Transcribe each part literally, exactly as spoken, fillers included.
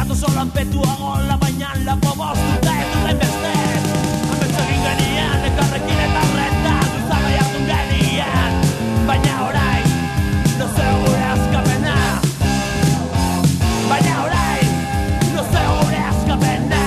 Gato solo anpetuago baina lapo bostute duen beste Ametsu egin genien, ekarrekin eta horreta Duzaba jardun genien Baina orain, no zeo gure askapena Baina orain, no zeo gure askapena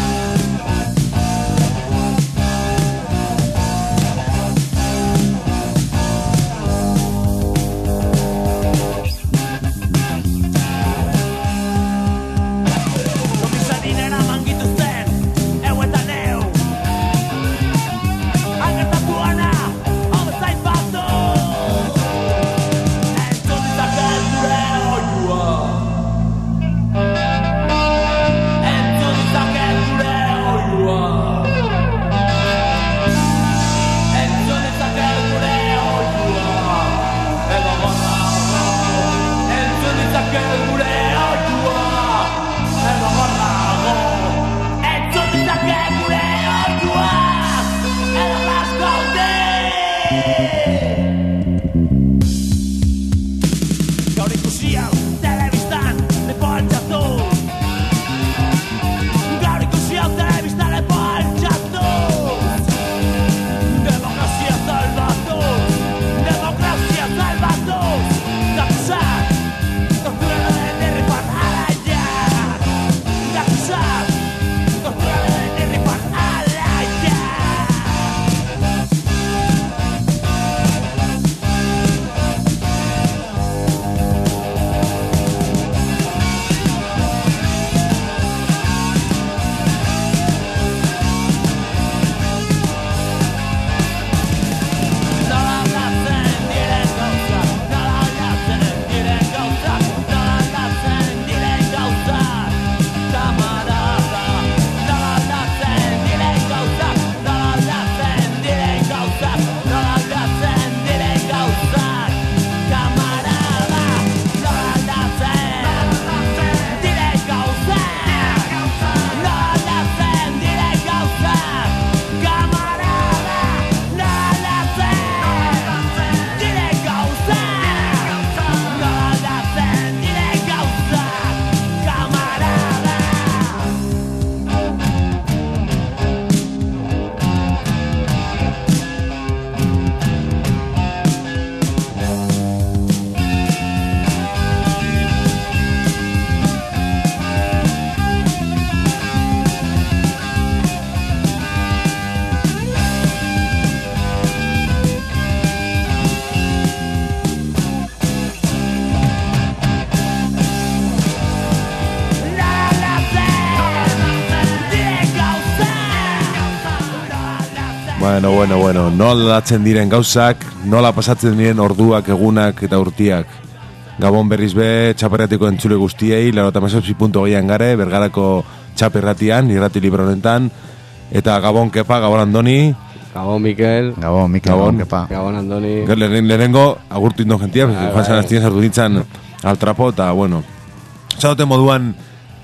Bueno, bueno, bueno, nola datzen diren gauzak, nola pasatzen diren orduak, egunak eta urtiak. Gabon berriz be, txaperratiko entzule guztiei, laurogeita hamazazpi puntu hogeian gare, Bergarako txaperratian, irrati libre honetan. Eta Gabon Kepa, Gabon Andoni. Gabon Mikel. Gabon Mikel, Gabon Kepa. Gabon Andoni. Lehenengo, agurtu indo gentia, joan zan aztien sartu nintzen al trapo, eta bueno. Zadoten moduan,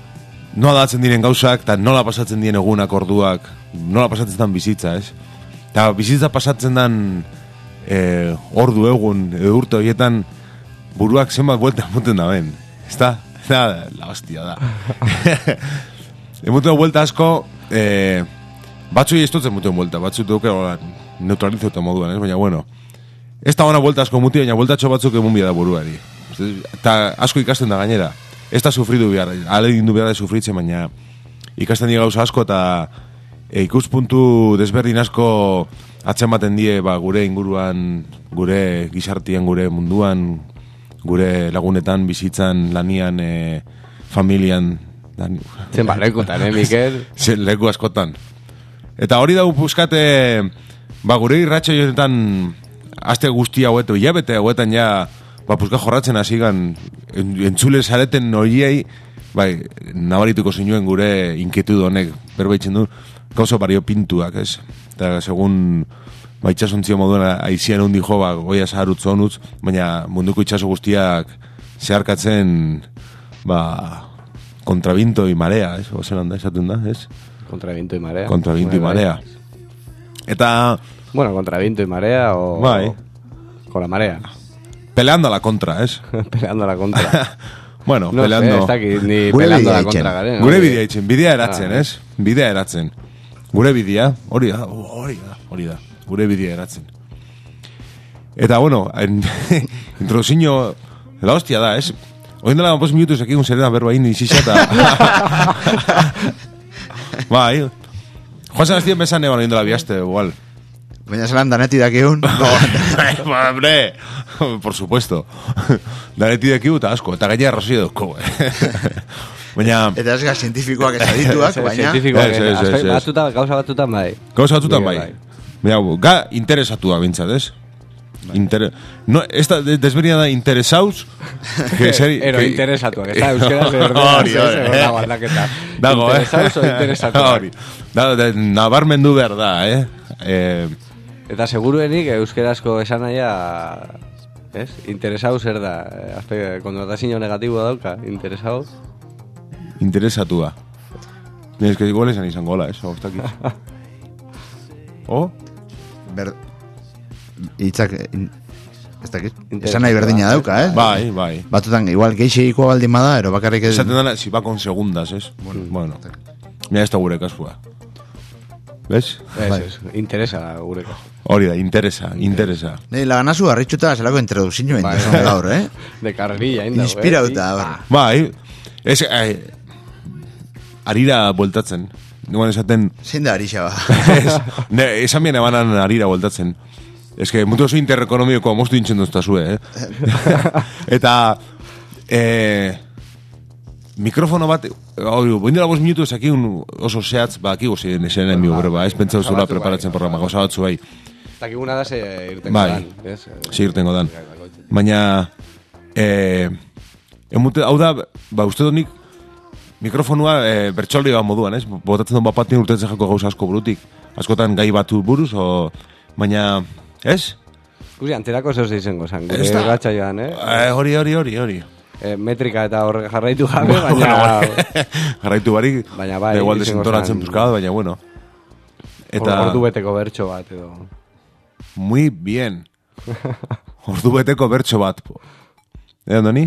nola datzen diren gauzak, eta nola pasatzen diren egunak, orduak, nola pasatzen den bizitza, ez? Eta bizitza pasatzen den e, ordu egun, edo urte horietan, buruak zenbat buelta emuten da ben. Ez da? Da, la hostia da. Emuten buelta asko, e, batzu estotzen muten buelta, batzu duke neutralizote moduan, ez? Baina, bueno, ez da ona buelta asko muti, baina bueltatxo batzuk emun bia da buruari. Eta asko ikasten da gainera. Ez da sufridu behar, ale dindu behar da sufritzen, baina ikasten dira gauza asko, eta e, ikuspuntu desberdin asko atzematen die ba, gure inguruan, gure gizartian, gure munduan, gure lagunetan, bizitzan, lanian, e, familian. Dan... Zen ba, lekutan, eh, Mikel? Zen leku askotan. Eta hori dago puzkate, ba, gure irratxo joetan, aste guztia hauetu, hilabete hauetan ja, ba, puzka jorratzen hasigan, entzule zareten horiei, bai, nabarituko zinuen gure inkietudu honek, berbaitzen du, gauzo bario pintuak, ez? Eta segun, ba, itxasontzio moduan aizian hundi jo, ba, goia zaharutz honutz, baina munduko itxaso guztiak zeharkatzen, ba, kontrabiento y marea, ez? Ozen handa, esaten da, ez? Contraviento y marea. Contraviento y marea. Eta... Bueno, contraviento y marea o... Bai. Con la marea. Peleando a la contra, ez? Peleando a la contra. Bueno, no peleando. sé, ez dakit, ni Gure pelando bidea da itzen. kontra garen. Gure bidea itzen, bidea eratzen, Ah, ez? Bidea eratzen. Gure bidea, hori da, hori da, hori da. Gure bidea eratzen. Eta, bueno, en, introduzinho, la hostia da, ez? Oin dela bost minutuz aquí un serena berba indi izisa eta... Bai, Juan Sebastián besan egon oin dela biaste, igual. Baina zelan daneti dakiun. Ba, hombre, por supuesto. Daneti dekiu eta asko, eta gaina arrozi eduzko. Baina... Eta ez gaz zientifikoak ez adituak, baina... Zientifikoak, Ez, ez, ez, ez. batuta, gauza batutan bai. Gauza batutan bai. Bai. Baina, ga interesatua bintzat, ez? Inter... No, esta desberdina da interesauz que seri... Ero que- interesatuak, ez da, euskera zerdera, Hori, hori, ez dago aldaketa. Dago, eh? Interesauz o interesatuak. Hori. Da, da, nabarmendu behar da, eh? Eh, Eta seguruenik euskerazko esan naia, ez? Interesau zer da, eh, azte, konnotazio negatiboa dauka, interesau. interesatua. Ez que igual esan izango gola, ez? O, ez dakit. O? Ber... Itzak... in- Ez dakit. Interesatua. Esan nahi berdina dauka, eh? Bai, bai. Batutan, igual geixeikoa baldin bada, ero bakarrik ez... Esaten dana, si va con segundas, ez? Bueno, bueno. Mira, ez da gure kasua. ¿Ves? Ez, ez, interesa gure kasu. Hori da, interesa, interesa. Nei, laganazu harritxuta zelako introduzio Bai. bai. gaur, eh? De carrerilla, inda. Inspirauta, hor. Bai, ez... Eh, arira bueltatzen. Duan esaten... Zein da arixa ba. Ez, ne, esan bien ebanan arira bueltatzen. Ez que mutu oso interekonomiko moztu intzen duztazue, eh? Eta... Eh, mikrofono bat... Hori, boin dela bost minutu ezaki un oso zehatz, ba, aki gozien esenen mi ba, ez pentsau zula preparatzen programa, gauza batzu bai. Takiguna da ze irtengo Bai. dan, ez? Sí, irtengo dan. Baina... Eh, emute, hau da, ba, uste donik, mikrofonua eh, bertxolri bat moduan, ez? Botatzen duen bapatin urtetzen jako gauza asko burutik. Askotan gai batu buruz, o... Baina... Ez? Guzi, antzerako zehoz izango zan, gure Ez da. gatxa joan, eh? Eh, hori, hori, hori, hori. Eh, metrika eta horrek jarraitu gabe, baina... Jarraitu barik, Baina bai, da igual izango desentonatzen zan- puskada, baina bueno. Eta, Ordu beteko bertso bat, edo... muy bien. Ordu beteko bertso bat. po. Edo doni?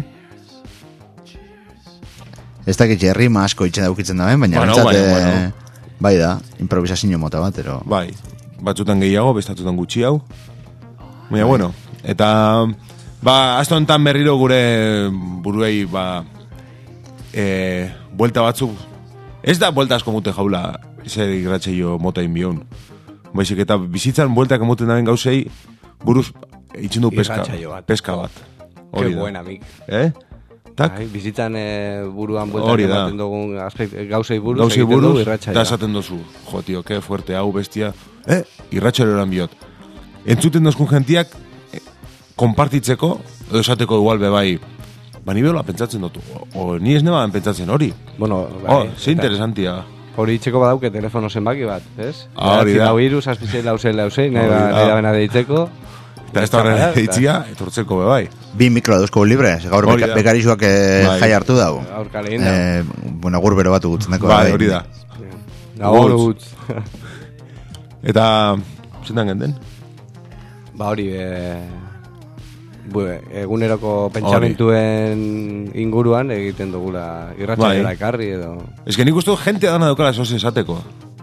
Ez dakit jerrima asko itxen daukitzen da, baina Bueno, bentsat, bai, eh, bueno. bai da, improvisazio mota bat, ero... Bai, batzutan gehiago, bestatutan gutxi hau. Baina, bueno, eta... Ba, asto honetan berriro gure buruei, ba... E, buelta batzuk... Ez da buelta asko mute jaula, zer irratxeio mota inbion. Baizik, eta bizitzan bueltak emoten daben gauzei, buruz itxen du peska, Irratsaio bat. peska bat. Ke Hori da. buena, mik. Eh? Tak? Bai, bizitzan eh, buruan Hori bueltak da. ematen dugun aspekt, gauzei buruz, Gauzei egiten buruz, dugu eta irratsaioa. esaten dozu, jo, tio, que fuerte hau bestia. Eh, irratxero eran biot. Entzuten dozkun gentiak, eh, kompartitzeko, edo esateko igual bebai, ba, ni behola pentsatzen dut, o, o ni ez neban pentsatzen hori. Bueno, Oh, bai, ze eta interesantia. hori itxeko badauke telefono zenbaki bat, ez? Ah, hori da. Lau iru, zazpizei, lausei, lausei, nahi Hori da, da. nahi da bena deitzeko. Eta ez da horren Eta- eitzia, etortzeko bebai. Bi mikro dauzko libre, gaur Hori beka, da. bekarisuak eh, Bai. jai hartu dago. Aurka lehin da. Eh, bueno, gur bero bat ugutzen dako. Bai, hori da. Gabon Gutz. utz. Eta, zentan genden? Ba hori, e, bu, eguneroko pentsamentuen inguruan egiten dugula irratsaioa Bai. ekarri edo... Ez que nik uste dut jentea dana daukala esos esateko.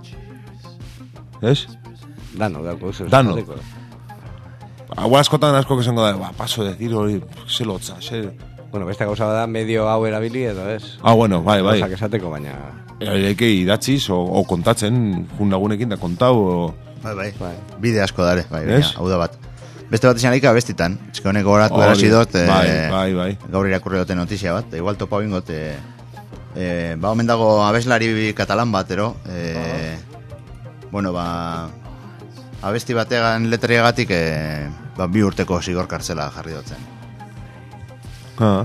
Ez? Dano, dauko, oso Dano. esateko. Hau askotan asko esango da, ba, paso de decir hori, ze lotza, ze... Bueno, beste gauza da medio hau erabili edo ez. Ah, bueno, bai, bai. Gauzak esateko, baina... Eke idatziz, o, o kontatzen, jun lagunekin da kontau, o... Bai, bai. Bai. Bide asko dare, bai, Ez? baina, hau da bat. Beste bat izan laika bestitan. Ez que honek goratu Hori, erasi dut, eh, bai, bai, bai. gaur irakurri dute notizia bat, igual topa bingot, eh, eh, ba, omen dago abeslari katalan bat, ero, eh, bueno, ba, abesti bategan letriagatik, eh, ba, bi urteko zigor kartzela jarri dutzen. Ah.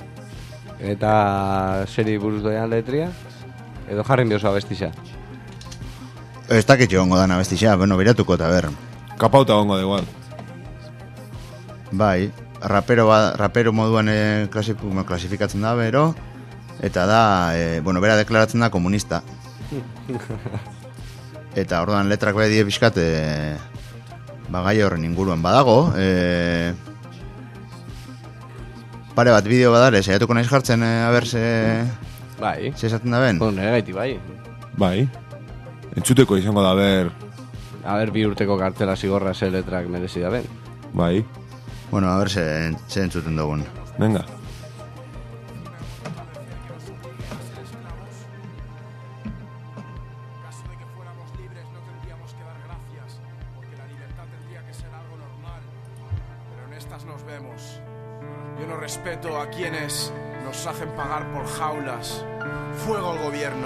Eta seri buruz doian letria? Edo jarren bioso abestixa? Ez dakit jongo dan abestixa, bueno, biratuko eta ber. Kapauta gongo da igual. Bai, rapero, ba, rapero moduan eh, klasif, klasifikatzen da, bero, eta da, eh, bueno, bera deklaratzen da komunista. Eta orduan letrak bai die pixkat, eh, ba, gai horren inguruan badago, eh, pare bat bideo badare, saiatuko naiz jartzen, eh, a ber, ze... Bai. Ze esaten da ben? Bueno, nire gaiti bai. Bai. Entzuteko izango da, ber... A ber, bi urteko kartela zigorra ze letrak merezi da ben. Bai. Bueno, a ber, ze, ze entzuten dugun. Venga. Respeto a quienes nos hacen pagar por jaulas. Fuego al gobierno.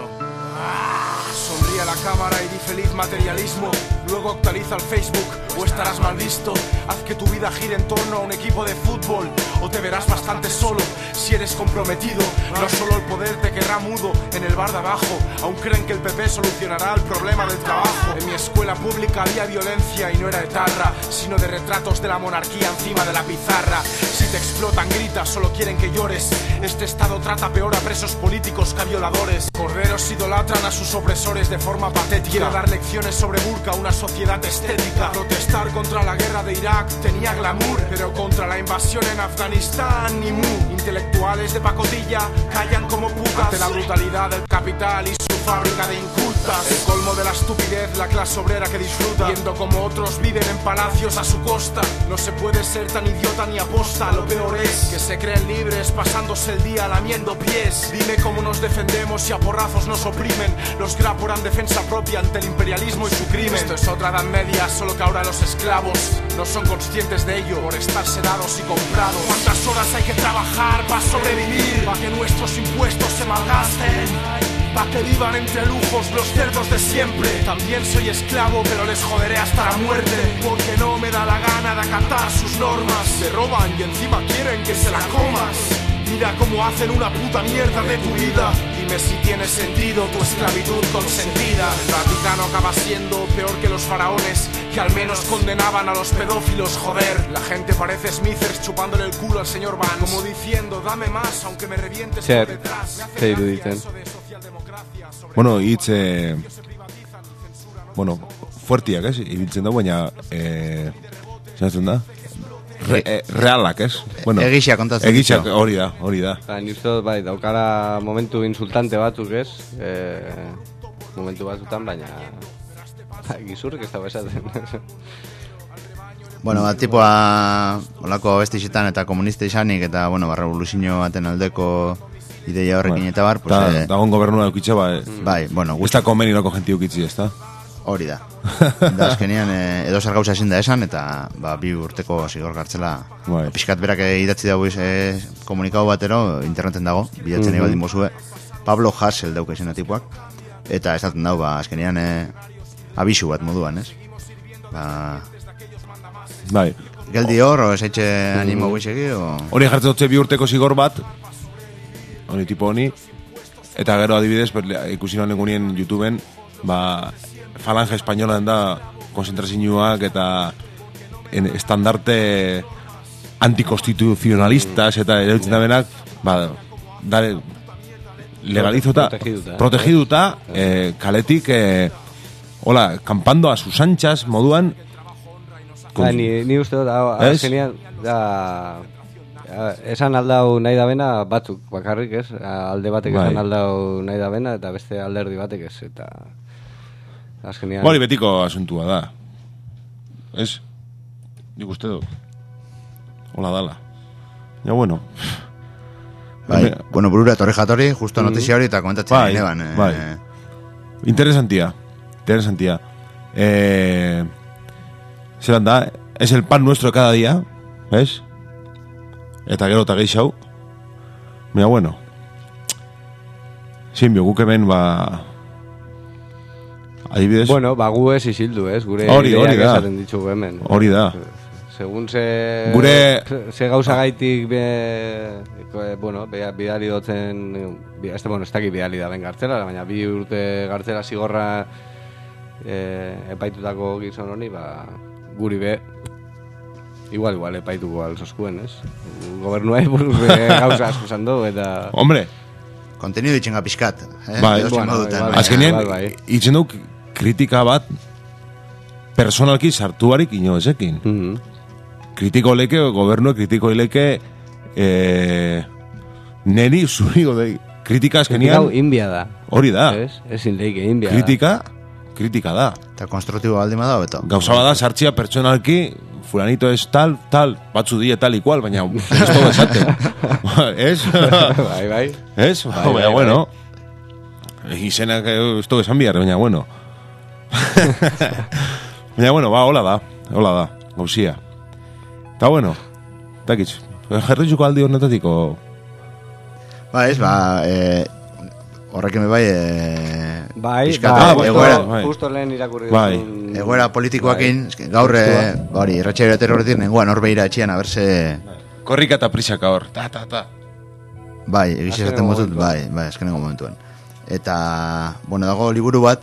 ¡Ah! Sonríe a la cámara y di feliz materialismo. Luego actualiza el Facebook o estarás mal visto. Haz que tu vida gire en torno a un equipo de fútbol o te verás bastante solo si eres comprometido. No solo el poder te querrá mudo en el bar de abajo. Aún creen que el P P solucionará el problema del trabajo. En mi escuela pública había violencia y no era etarra, sino de retratos de la monarquía encima de la pizarra. Si te explotan, gritas, solo quieren que llores. Este estado trata peor a presos políticos que a violadores. Corderos idolatran a sus opresores de forma patética. Quiero dar lecciones sobre Burka, una sociedad estética. Protestar contra la guerra de Irak tenía glamour, pero contra la invasión en Afganistán ni mu. Intelectuales de pacotilla callan como putas ante la brutalidad del capital y su fábrica de incultas. El colmo de la estupidez, la clase obrera que disfruta viendo como otros viven en palacios a su costa. No se puede ser tan idiota ni aposta. Lo peor es que se creen libres pasándose el día lamiendo pies. Dime cómo nos defendemos si a porrazos nos oprimen. Los graporan defensa propia ante el imperialismo y su crimen. Esto es otra edad media, solo que ahora los esclavos no son conscientes de ello por estar sedados y comprados. ¿Cuántas horas hay que trabajar para sobrevivir? Para que nuestros impuestos se malgasten, para que vivan entre lujos los cerdos de siempre. También soy esclavo, pero les joderé hasta la muerte, porque no me da la gana de acatar sus normas. Te roban y encima quieren que se la comas. Mira cómo hacen una puta mierda de tu vida. Dime si tiene sentido tu esclavitud consentida. El Vaticano acaba siendo peor que los faraones, que al menos condenaban a los pedófilos, joder. La gente parece Smithers chupándole el culo al señor Vance, como diciendo, dame más aunque me revientes por detrás. Ze iruditen. Bueno, hitz... Eh, bueno, fuertiak, ez? Ibiltzen da, baina... Eh, Zaten da? Re, eh, realak, ez? Bueno, Egixia kontatzen. Egixia, hori da, hori da. Ba, ni uste dut, bai, daukara momentu insultante batzuk, ez? E, momentu batzutan, baina... Ba, gizurrik ez da besaten. Bueno, bat tipoa olako bestixetan eta komunista izanik eta, bueno, ba, revoluzio baten aldeko ideia horrekin eta bar, pues... Da, eh, dagoen gobernua eukitxe, ba... Bai, bueno, Ez da komeni loko jenti eukitzi, ez da? hori da. Da, azkenean, eh, edo zer gauza ezin da esan, eta ba, bi urteko zigor gartzela. Bai. Piskat berak idatzi dago eh, komunikau batero, interneten dago, bilatzen mm -hmm. egin bozue, Pablo Hassel dauk esena tipuak, eta esaten dago, ba, azkenean, eh, abisu bat moduan, ez? Ba... Bai. Geldi hor, o esaitxe animo guizegi, o... Hori jartzen dutze bi urteko zigor bat, hori tipo honi, eta gero adibidez, ikusi noan lengunien YouTubeen, ba, falange espainolan da konzentrazioak eta en estandarte antikonstituzionalistas eta ereutzen da benak, ba, dare, legalizota, protegiduta, protegiduta eh, kaletik, eh, hola, kampando a sus anchas moduan. Ba, ni, ni uste dut, azkenean, da... Esan aldau nahi da bena batzuk bakarrik, ez? Alde batek bai. Esan aldau nahi da bena eta beste alderdi batek ez, eta azkenean... Hori betiko asuntua da. Ez? Nik uste dut. Hola dala. Ja, bueno. Bai, Hame... bueno, burura torri jatori, justo notizia hori eta komentatzen bai, gineban. Eh, bai. Interesantia. Interesantia. Eh... Zeran da, es el pan nuestro cada día, ¿ves? Eta gero eta geixau. Mira, bueno. Sinbio, guk hemen, ba... Adibidez... Bueno, ba gu ez isildu, ez? Gure hori, hori ideak da. esaten ditugu hemen. Hori da. Segun ze... Gure... Ze gauza gaitik, be, bueno, be, bidali dotzen... Este, bueno, ez dakit bidali da ben gartzela, baina bi urte gartzela zigorra e, epaitutako gizon honi, ba... Guri be... Igual, igual, epaituko alzoskuen, ez? Gobernua buruz gauza asko zando, eta... Hombre! Kontenido itxenga pixkat, eh? Bai, bueno, bai, azkenean, itzen duk kritika bat personalki sartu barik ino ezekin. Mm -hmm. Kritiko leke, gobernua kritiko leke eh, neri zurigo de kritika Kritika azkenian hau inbia da. hori da. Ez? Ezin leike inbia Kritika, kritika da. Eta konstruktibo baldin bada hobeto. Gauza bada sartzia pertsonalki, fulanito ez tal, tal, batzu die tal igual, baina ez todo esaten. Ez? da. Bai, bai. Ez? Bai, Baina, bai, bueno, izenak ez todo esan bihar, baina, bueno. Baina, bueno, ba, hola da, hola da, gauzia. Eta, bueno, takitz, jarritzuko aldi honetatiko... Ba, ez, ba, e, horrekin bai, e, Bai, pixkat, bai, bai, egoera, bai. justo lehen irakurri Bai. duzun- egoera politikoakin, eske, gaur, e, Testua. ba, hori, irratxairo terroretik, nengoan hor behira etxian, a berse, Korrika eta prisaka hor, ta, ta, ta. bai, egiz Azkenengo esaten botut, momentuan. bai, bai, eskenengo momentuan. Eta, bueno, dago liburu bat,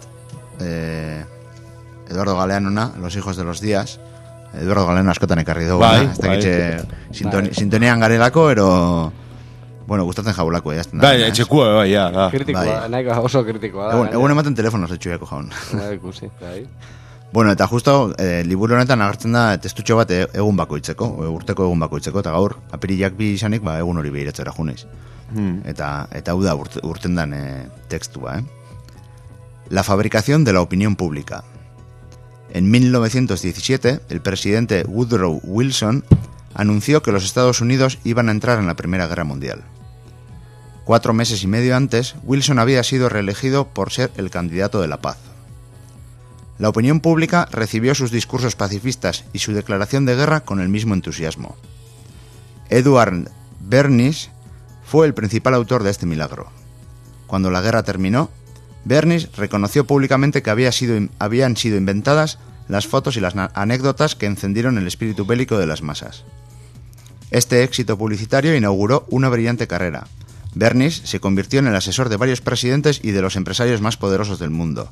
e, Eduardo Galeanona, Los hijos de los días, Eduardo Galeano askotan ekarri dugu, Bai, ez da bai. gitxe sintoni, Bai. sintonian garelako, ero, bueno, gustatzen jaulako, jazten Da, etxekua, bai, ja, da. Kritikoa, Bai. nahiko oso kritikoa da. Egun, gainera. egun ematen telefonoz etxueko jaun. Bai, ikusi, bai. Bueno, eta justo e, liburu honetan agertzen da testutxo bat e- egun bakoitzeko, e, urteko egun bakoitzeko, eta gaur apirilak bi izanik, ba, egun hori behiratzera junez. Hmm. Eta, eta hau da urte, urten dan e, tekstua, eh? La fabricación de la opinión pública. En mil novecientos diecisiete, el presidente Woodrow Wilson anunció que los Estados Unidos iban a entrar en la Primera Guerra Mundial. Cuatro meses y medio antes, Wilson había sido reelegido por ser el candidato de la paz. La opinión pública recibió sus discursos pacifistas y su declaración de guerra con el mismo entusiasmo. Edward Bernays fue el principal autor de este milagro. Cuando la guerra terminó, Bernays reconoció públicamente que había sido, habían sido inventadas las fotos y las na- anécdotas que encendieron el espíritu bélico de las masas. Este éxito publicitario inauguró una brillante carrera. Bernays se convirtió en el asesor de varios presidentes y de los empresarios más poderosos del mundo.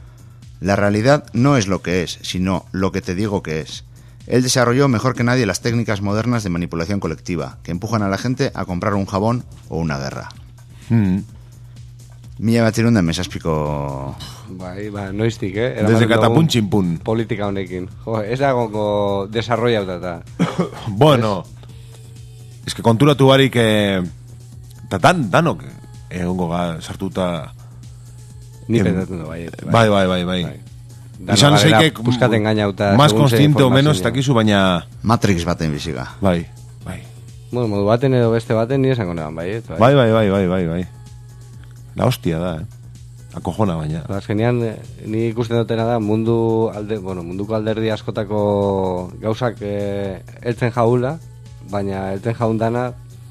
La realidad no es lo que es, sino lo que te digo que es. Él desarrolló mejor que nadie las técnicas modernas de manipulación colectiva, que empujan a la gente a comprar un jabón o una guerra. Hmm. Mila batzirun da mesazpiko... Bai, ba, noiztik, eh? Desde Eramaten katapun dugun txinpun. Politika honekin. Jo, ez dago desarrollauta eta. Bueno, es que konturatu barik, eh, eta dan, danok, egongo ga, sartuta... Ni Em, pentsatzen du, bai. Bai, bai, bai, bai. Bai. Dano Izan garela zeike, puskat engainauta, más segun ze consciente o menos, informazioa. takizu, baina... Matrix baten biziga. Bai, bai. Bueno, modu baten edo beste baten ni esango neban, bai. ez, Bai, bai, bai, bai, bai, bai. La hostia da, eh. Akojona baina. Ba, azkenean, eh, ni ikusten dutena da, mundu alde, bueno, munduko alderdi askotako gauzak eh, eltzen jaula, baina eltzen jaun dana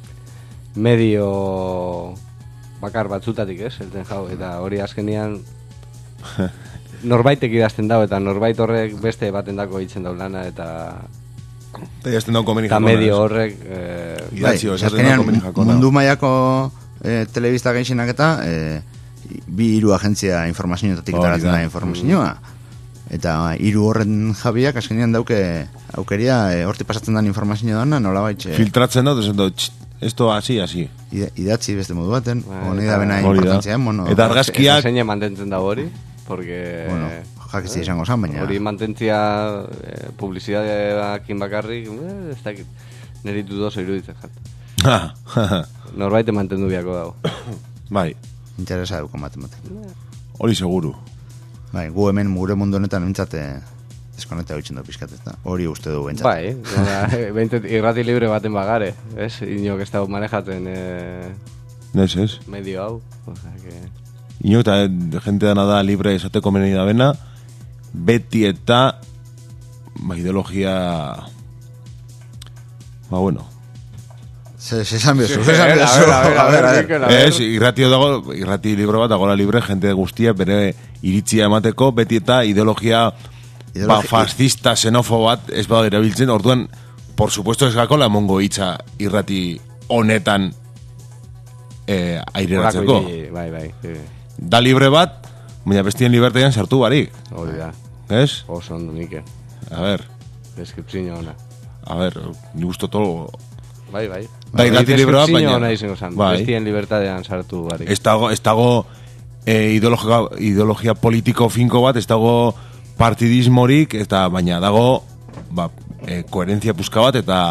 medio bakar batzutatik, ez, eltzen jau, eta hori azkenean norbaitek idazten dau, eta norbait horrek beste baten dako hitzen dau lana, eta Eta jazten daun komeni eta jakona, medio ez? horrek eh, Idatzi, Bai, esaten azkenean, dago komeni jakona. mundu mailako eh, telebista gehienak eta eh, bi hiru agentzia informazioetatik Hori taratzen da. da informazioa. Eta hiru horren jabiak azkenean dauke aukeria eh, horti pasatzen den informazio dana nolabait eh, Filtratzen dut, esan dut, "Txt, esto así, así. ida- idatzi beste modu baten, Bai, honi eta- da bena Hori da. importantzia, mono, Eta argazkiak- eta zeine mantentzen da hori, porque bueno, jakizti izango zan, baina hori mantentzia eh, publizidadeakin bakarrik, eh, ez dakit, niri dudoso iruditzen jat. Norbait mantendu biako dago. Bai, interesa duko maten baten. hori seguru. Bai, gu hemen gure mundu honetan bintzate deskonekta hoitzen du pizkat, ezta? Hori uste du bintzat. Bai, nola, behintzat irrati libre baten bagare, ez? Inok ez dago manejatzen eh, Nes, ez? medio hau. O sea, que... Ino eta jente dana da libre esateko meni da bena, beti eta ba, ideologia... Ba, bueno. Se, se esan bezu, Sí, se esan a ver, bezu. a ver, a ver, a ver, Mikel, a ver. Ez, irratio dago, irrati libro bat dagoela libre, jente guztia bere iritzia emateko, beti eta ideologia, Ideologi- ba, fascista, xenofo bat, ez bada erabiltzen, orduan, por supuesto ez gako la mongo hitza irrati honetan eh, aireratzeko. Horako ibili, bai, bai, sí. Da libre bat, baina bestien libertaian sartu barik, Hori da, ez? oso ondo Mikel. A ver, Deskriptzio ona. a ver, ni gusto todo... Bai, bai. Da irrati libroa, Deskripzio baina- ona izango zan, Bai. bestien libertadean sartu barik. Ez dago, ez dago eh, ideologia, ideologia politiko finko bat, ez dago partidismorik, eta baina dago ba, eh, koherentzia puzka bat, eta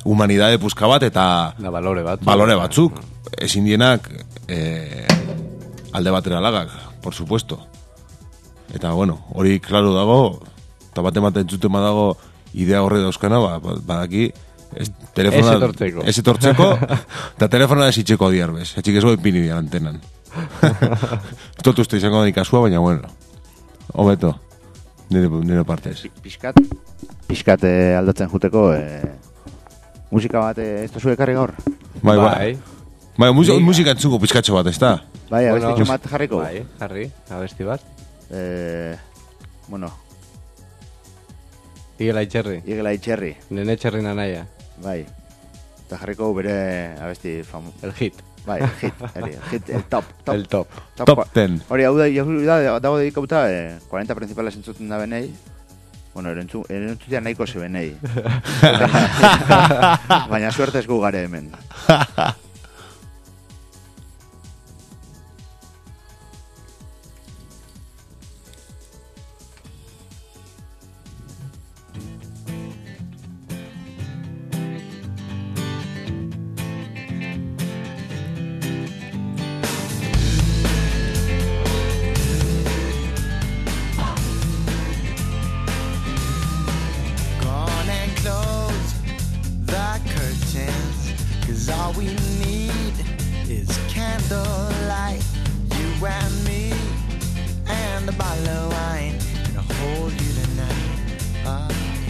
humanidade puzka bat, eta Da balore batzuk. balore batzuk, ezin dienak eh, alde batera lagak, por supuesto. Eta, bueno, hori klaro dago, eta bat ematen zuten dago idea horre dauzkana, ba, badaki, ez, telefona, Ez etortzeko. Ez etortzeko, eta telefona ez itxeko diarbez, etxik ez goi pini dian antenan. Tot uste izango da ikasua, baina, bueno, hobeto, nire, nire partez. Piskat, piskat eh, aldatzen juteko, eh, musika bat eh, ez da zuen ekarri gaur? Bai, bai. Bai. Bai, musika, Nik- musika entzuko pizkatxo bat, ez da? Bai, Bueno, abestitxo bat jarriko? Bai, jarri, abesti bat. Eh, bueno, Igela itxerri, Igela Itxerri, nene txerri nanaia, bai. Eta jarriko bere abesti famu... el hit, Bai, el hit, el, hit, el top, top. el top. Top ten. Hori, hau da, hau da, dago dedikauta, eh, cuarenta principales entzuten da benei. Bueno, erentzu, erentzutia nahiko ze benei. Baina suerte ez gu gare hemen. Gone and close the curtains, 'cause all we need is candlelight. You and me and a bottle of wine, and I'll hold you tonight. Ah.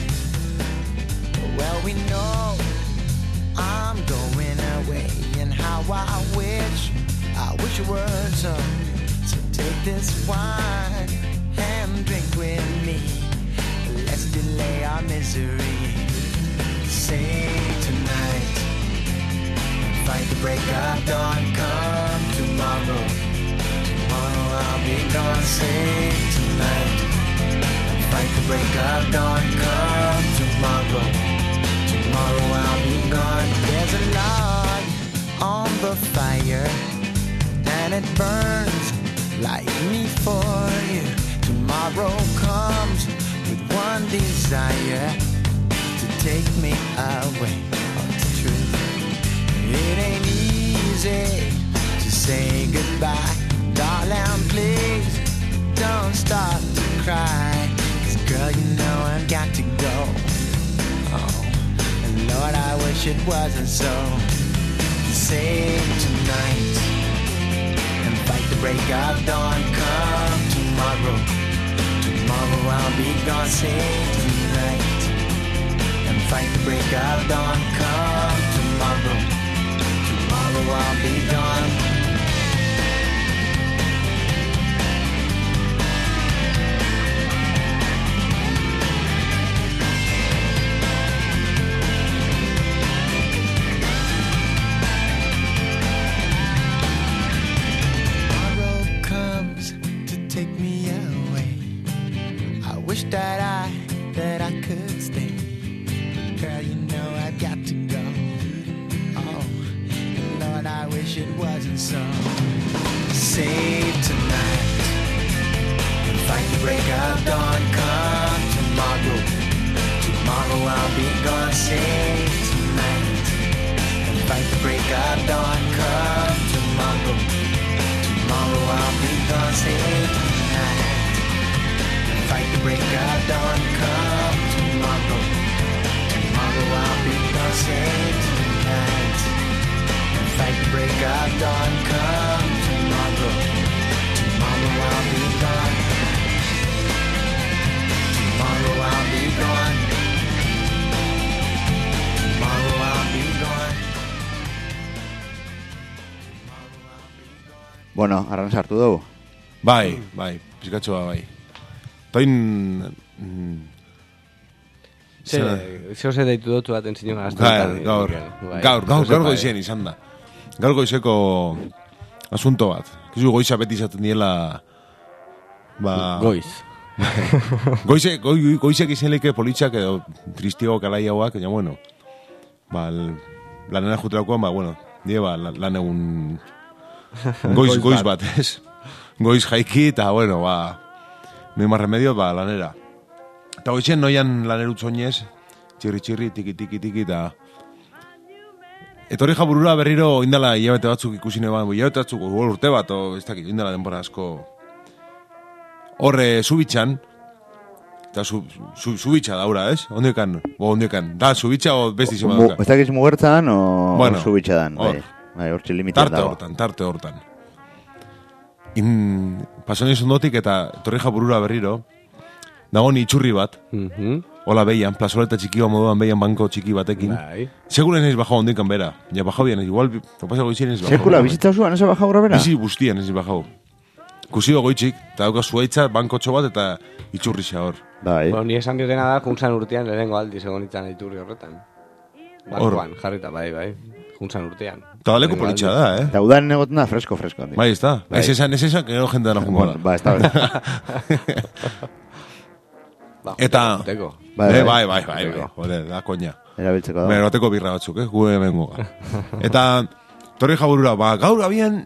Well, we know I'm going away, and how I wish, I wish it were so. So take this wine and drink with me. Let's delay our misery. Sing tonight, fight the break of dawn. Come tomorrow, tomorrow I'll be gone. Sing tonight, fight the break of dawn. Come tomorrow, tomorrow I'll be gone. There's a log on the fire, and it burns like me for you. Tomorrow comes with one desire, to take me away. Oh, it's true. It ain't easy to say goodbye. Darling, please don't start to cry, 'cause girl, you know I've got to go. Oh, and Lord, I wish it wasn't so. Save tonight and fight the break of dawn. Come tomorrow, tomorrow I'll be gone. Save tonight and fight the break of dawn. Come tomorrow, tomorrow I'll be gone. Tomorrow comes to take me away. I wish that I, that I could stay. Girl, you know I've got to go. Oh, and Lord, I wish it wasn't so. Save tonight and fight the break of dawn. Come tomorrow, tomorrow I'll be gone. Save tonight and fight the break of dawn. Come tomorrow, tomorrow I'll be gone. Save tonight and fight the break of dawn. Come tomorrow, tomorrow I'll be gone. Save tonight and fight the break of dawn. Come tomorrow, tomorrow I'll be gone. Tomorrow I'll be gone. Tomorrow I'll be gone. Bueno, arran sartu dugu. Bai, bai, pizkatxoa bai. Toin... Mm, Ze, zeo ze deitu dutu bat entzinu gaur, gaztetan. gaur, Bai, gaur, gaur, Josepa, gaur eh. goizien izan da. Gaur goizeko asunto bat. Kizu goiza beti izaten diela... Ba, Goiz. goize, goi, goizek izan leike politxak edo tristiago kalai hauak, baina bueno, ba, l- lanera juterakoan, ba, bueno, die ba, la- lan egun goiz, Goiz goiz bat. bat, ez? Goiz jaiki, eta bueno, ba, no hay más remedio, ba, lanera. Eta goizen noian lanerut zoinez, txirri txirri, tiki tiki tiki, eta etorri jaburura berriro indala hilabete batzuk ikusi neban, hilabete batzuk, igual urte bat, o, ez dakit, indala denbora asko. Horre, Zubitxan, eta su, su, Zubitxa daura, ez? Ondekan, bo ondekan, da, Zubitxa o besti zima Mu, dauka. ez dakiz mugertzan o Bueno, Zubitxa dan, hor. bai. Bai, hortxe limitea Tarte dago. hortan, tarte hortan. In, pasoni zondotik eta etorri jaburura berriro, dago ni itxurri bat, Mhm. hola behian, plazoleta txiki bat moduan behian banko txiki batekin. Bai. Seguren ez bajau ondikan bera. Ja bajau bian, igual, topasa goizien ez bajau. Sekula, bizitza zuan, ez baja gura bera? Bizi guztien ez bajau. Kusio goitzik, eta dauka zuaitza, bankotxo bat eta itxurri hor. Bai. Bueno, ni esan diotena da, juntzan urtean lehenengo aldi segonitzen iturri horretan. Bankoan, jarrita, bai, bai. Juntzan urtean. Eta leku Lehenengo politxa aldiz. da, eh? Eta udan negoten da, fresko, fresko. Bai, ez da. Bai. Ez esan, ez esan, que no jente dara Bueno, jungala. ba, ez da, bai. Ba, Eta- juteko. Bai, Bai, bai. bai, bai, bai, bai, jode, da koña. Erabiltzeko da. Bera, bateko birra batzuk, eh? Gu hemen goga. Eta, torri jaburura, ba, gaur abian,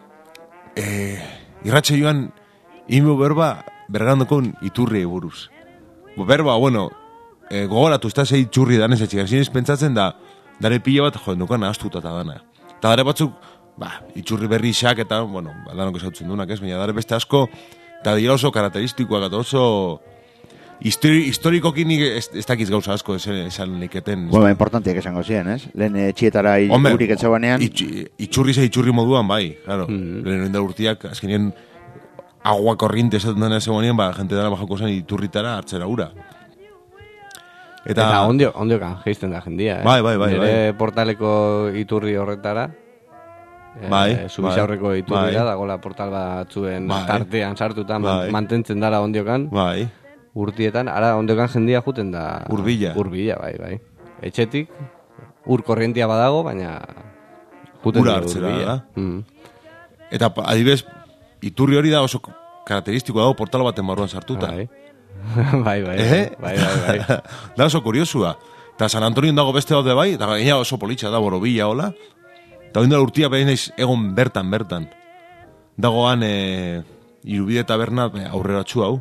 eh, irratxe joan, inbo berba, bergandokon iturri buruz. Bo, berba, bueno, eh, gogoratu, ez da zei iturri danez etxik, zinez pentsatzen da, dare pila bat, joden, dukan astuta eta dana. Eta dare batzuk, ba, itxurri berri xak eta, bueno, ba, danok esautzen dunak, ez, baina dare beste asko, eta dira oso karakteristikoak eta oso histori, historikokin nik ez, ez dakiz gauza asko esan, esan liketen. Bueno, importantiak esango ziren, ez? Lehen etxietara Hombre, urik etxabanean, itx- itxurri ze itxurri moduan, bai, claro. Mhm. Lehen da urtiak, azkenien, agua korriente esaten dena zegoenean, ba, jente dara bajako zen iturritara hartzera ura. Eta, Eta ondio, ondiokan geisten da jendia, eh? Bai, bai, bai, Nire portaleko iturri horretara, eh, Bai, Zubizaurreko bai, iturrira, bai. dagoela portal batzuen Bai. tartean sartuta man- Bai. mantentzen dara ondiokan, bai, urtietan, ara ondiokan jendia juten da... Hurbila. Hurbila, bai, bai. Etxetik, ur korrientia badago, baina... Juten Ura da hartzera, hurbila. da? Mm. eta pa- adibidez, iturri hori da oso karakteristiko dago portal baten barruan sartuta. Bai. bai, bai, Eh? bai, bai, bai. Da oso kuriosua. Eta San Antonio dago beste daude bai, eta gaina oso politxa da borobila hola. Eta hori da urtia behin naiz egon bertan, bertan. Dagoan e, irubide taberna e, aurreratxu hau.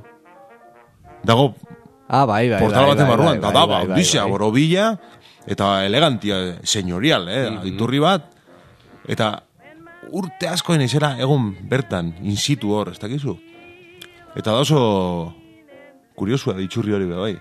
Dago Ah, bai, bai, portal bai, baten bai, barruan, bai, eta da, bai, ba, bai, odisea, bai. borobila, eta elegantia, senyorial, eh, iturri bat. Eta urte asko naizera egon bertan, in situ hor, ez dakizu? Eta da oso kuriosua da itxurri hori be, bai.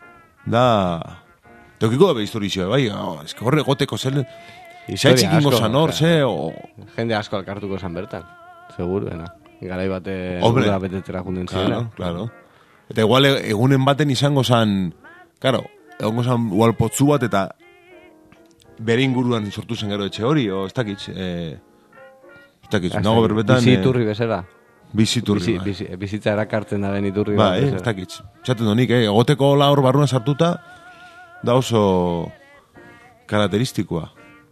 Da... Teokiko da be historizioa, bai. Oh, ez que horre goteko zen... Historia Zaitzikingo asko, zan hor, osea, ze... O... Jende asko alkartuko zan bertan. Seguruena. Garai bate Hombre. ura betetzera junden Claro, zirela. claro. Eta igual e- egunen baten izango zan... Claro, egongo zan igual potzu bat eta... Bere inguruan sortu zen gero etxe hori, o ez dakitz... Eh, ez dakitz, nago berbetan... Bizi eh, iturri bezala. Biziturri, Bizi, bai. bizi, bizitza erakartzen da den iturri Bai, bezala. ez dakitz. Txaten donik, eh? Egoteko la hor barruan sartuta, da oso karakteristikoa.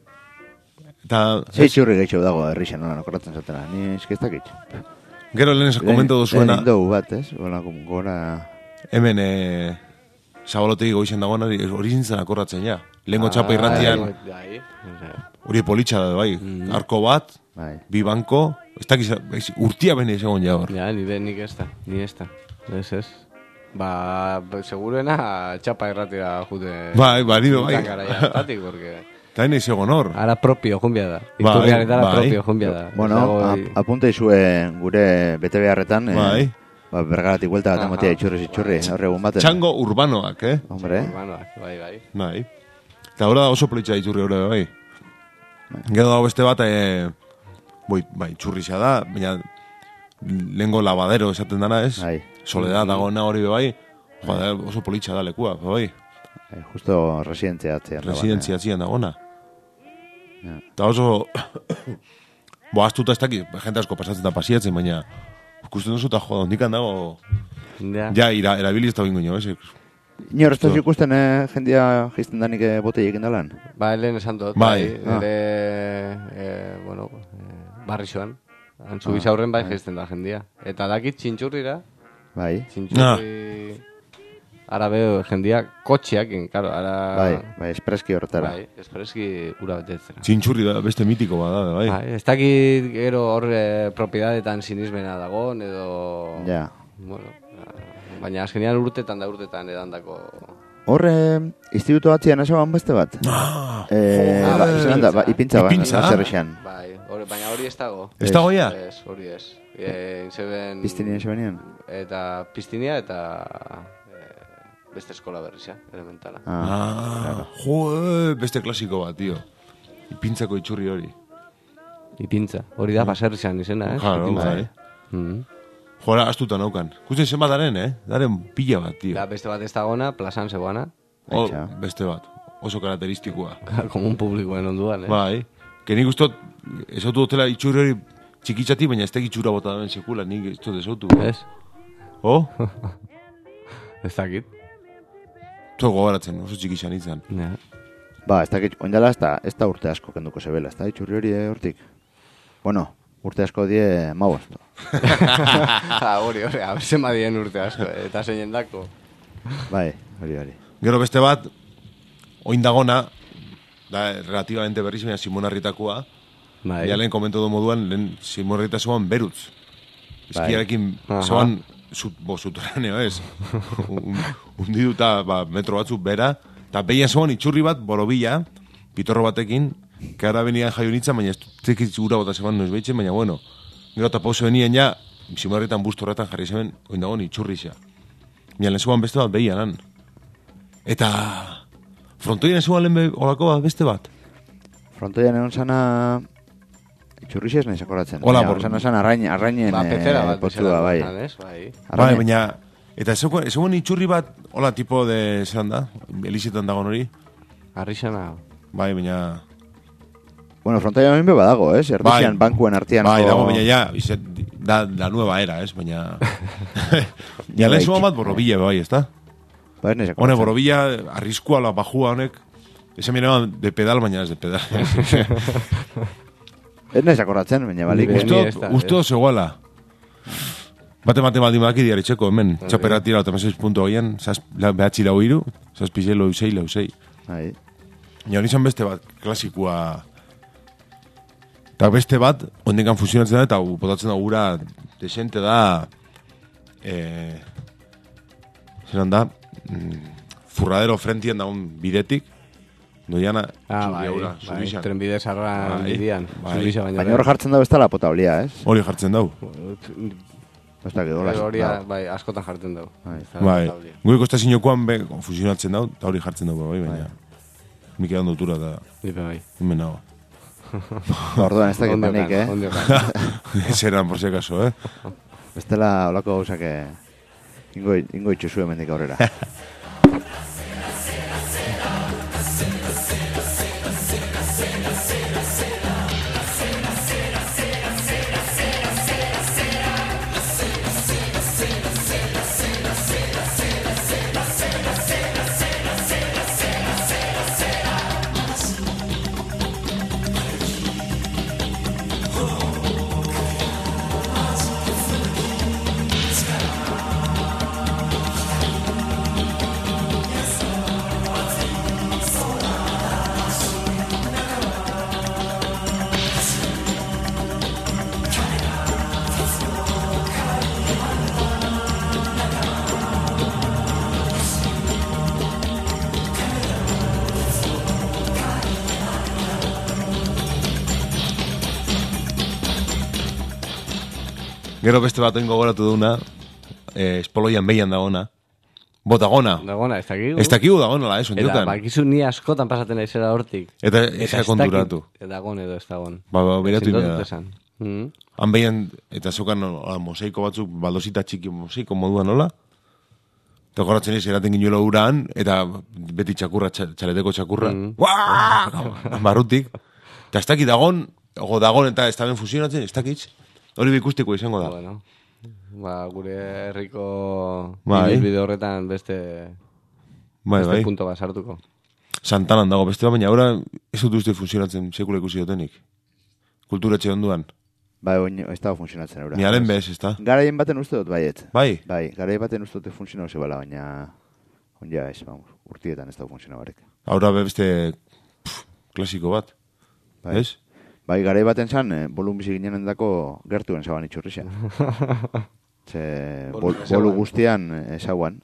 Eta, zei txurri gehiago dago herrixan, nola nakoratzen zatena. Ni eski ez dakit. gero lehen komento duzuena, Lehen dugu bat, ez? Gora, gora... hemen eh, zabalotegi goizen dagoen hori hori zintzen akorratzen ja. Lehengo txapa Ah, irratian, bai, bai. hori politxa da, bai. Arko bat, Bai. bi banko, ez dakiz, ez- urtia bene egon ja hor. Ja, ni de nik ez da, ni ez da. Ez ez. Ba, seguruena txapa erratira jute... Bai, bai, nire bai. Garaia hartatik, porque... Eta hene egon hor. Ara propio jumbia da. Bai, Iturriaretara bai. propio jumbia da. Bueno, Ez dago- ap apunta izue gure bete beharretan, eh, Bai. ba, bergaratik buelta bat Aha. emotia itxurri itxurri, horre egun baten. Txango urbanoak, eh? Hombre, Urbanoak, bai, bai. Bai. Eta hori da oso politxa iturri hori, bai. Gero dago beste bat, e, boi, bai, txurrixa da, baina lehengo lavadero esaten dana, ez? bai. Soledad dagoena hori, bai. Joder, oso politxa da lekua, bai. bai, justo residentzia atzean. dagoen, Residentzia atzian dagoena. Ja. Eta oso... Bo, astuta ez dakit, jente asko pasatzen da pasiatzen, baina... Ikusten duzu eta joda, ondikan dago... Ja. Ja, ira, erabili ez da bingo nio, ez? eh. Inor, ez da ikusten eh, jendia jisten danik eh, botei egin dalan? Ba, lehen esan dut, Bai. bai. Ere, eh, bueno, eh, barri joan. Antzu bizaurren bai geisten da jendia. Eta dakit txintxurrira, Bai, txintxurri... Ara beho jendia kotxeakin, karo, ara... bai, bai, espreski horretara. Bai, espreski ura betetzera. Txintxurri da, beste mitiko bada, bai. Bai, ez dakit gero hor eh, propiedadetan sinismena dagoen, edo... Ja. Bueno, eh, baina azkenean urtetan da urtetan edandako Hor, eh, instituto batzian esaban beste bat. Ah, Eh, Ah, ba, bai, izan da, ba, ipintza, ba, Ipintza? zerrexean. Bai, hori, baina hori ez dago. ez dago ja? Ez, hori ez. E, zeben... Piztinien zebenean. Eta piztinia eta e, beste eskola berrizia, elementala. Ah, jo, beste klasiko bat, tio. Ipintzako itxurri hori. Ipintza. Hori da baserrizan izena, eh? Claro, Ipintza. bai. Mm. Jora, astuta naukan. Kusten zenbat daren, eh? Daren pila bat, tio. Da, beste bat ez dagona, plazan zegoana. Oh, Aitza. beste bat. Oso karakteristikoa. Komun publikoen onduan, eh? Bai. Que nik ustot, esautu dutela itxurri hori txikitzati, baina ez teki itxura bota daren sekula, nik ez dut esautu. Ez? Oh? Ez dakit. Zo gogaratzen, oso txikitxan izan. Ja. Ba, ez dakit, oindala ez da, ez da urte asko kenduko zebela, ez da, itxurri hori eh, hortik. Bueno, urte asko die mabost. Ha, hori, hori, abezen badien urte asko, eh, eta zeinen dako. Bai, hori, hori. Gero beste bat, oin dagona, da relativamente berriz, baina Simon Arritakoa, Bai. ja lehen komento du moduan, lehen Simon Arrita zoan berutz. Eskiarekin Aha. zoan, zut, bo, subterraneo ez. Un, undiduta ba, metro batzuk bera, eta behian zoan itxurri bat, borobila, pitorro batekin, que ara benian jaionitzen, baina ez tekitz ura bota zeban noiz behitzen, baina bueno, gero eta pauso benien ja, Simon Arritan busto horretan jarri zemen, oin dagoen itxurri xa. Baina lehen zoan beste bat behian, han. Eta frontoien zoan lehen be, olako bat beste bat. Frontoian egon zana... Itxurri ez nahi sakoratzen. Hola, Baina, por- egon zana zan arrain, arrainen Ba, petera eh, bat. potzua, bai. Ez, bai. Bai, Arrainen- baina, eta zegoen, zegoen itxurri bat, hola tipo de, zelan da, Elizetan dagoen hori, Arrixana. bai, baina... Bueno, frontoian hemen be badago, ez? Erdizian, bankuen artean. Bai, dago, baina ja, izet, da la nueva era, ez, baina... ja, lehen zuen bat borrobila, bai, ez da? Ba, ez nahi Hone, sakoratzen. borrobila, arriskua, la bajua honek, esan mirean de pedal, baina ez de pedal. Ez nahi sakoratzen, baina balik. Ni- Usto, ni ez da, usto zegoela. Bate mate maldi maki diaritxeko, hemen, txapera tira, eta meseiz punto hoien, behatzi lau iru, zazpizei lau zei, lau zei. Bai. Ja, hori izan beste bat, klasikua... Eta beste bat, ondenkan fusionatzen da, eta botatzen da gura desente da... Eh, zelan da... Mm, furradero frentien daun bidetik, doiana... Ah, bai, zubia ura, bai, zubixan. trenbide zarra Bai, bidian. bai. Zubixa baina. Baina hor jartzen da bezala potabilia, ez? Hori jartzen dau. Ez da, hola. Hori, bai, askotan jartzen dugu. Bai, gure kostazinokoan be, fusionatzen dau, eta hori jartzen dau, bai, baina... Nik edan dutura, eta Nipe bai. hemen nago. Orduan ez dakit panik, eh? Ondiokan. Zeran, por si acaso, eh? Bestela olako gauzak eh, ingo, ingo itxuzu hemendik aurrera. Gero beste bat oingo goratu duna, eh, espoloian behian dagona. Botagona. Dagona, ez dakigu. Ez dakigu dagonala, eso, Eta entzutan. bakizu ni askotan pasaten naizela hortik. Eta eza konturatu. Eta dagon edo ez dagon. Ba, ba, beratu Ezin dut inda da. esan. Mm. Han behian, eta zukan hola, mosaiko batzuk, baldosita txiki mosaiko moduan nola. Eta goratzen ez, eraten ginuela uraan, eta beti txakurra, txa- txaleteko txakurra. Mm. Uaa! Barrutik. Eta ez dakit dagon, ogo dagon eta ez da ben fusionatzen, ez dakit. Hori bikustiko izango da. Bueno, ba, gure herriko Bai. bide horretan beste, Bai, beste bai. punto bat sartuko. Santanan dago beste bat, baina ahora ez dut uste funtzionatzen sekula ikusi dutenik. Kulturetxe onduan. Bai, oin, ez dago funtzionatzen eura. Ni alen bez, ez da? Garaien baten uste dut, baiet. Bai? Bai, garaien baten uste dut funtzionau zebala, baina... Onja ez, vamos, urtietan ez dago funtzionau barek. Ahora be beste pff, klasiko bat. Bai. Ez? Bai, garai baten zan, eh, bolun bizi ginen dako gertuen zaban itxurrixa. Ze, bol, Bolu bolu ezaguan. guztian eh, ezauan.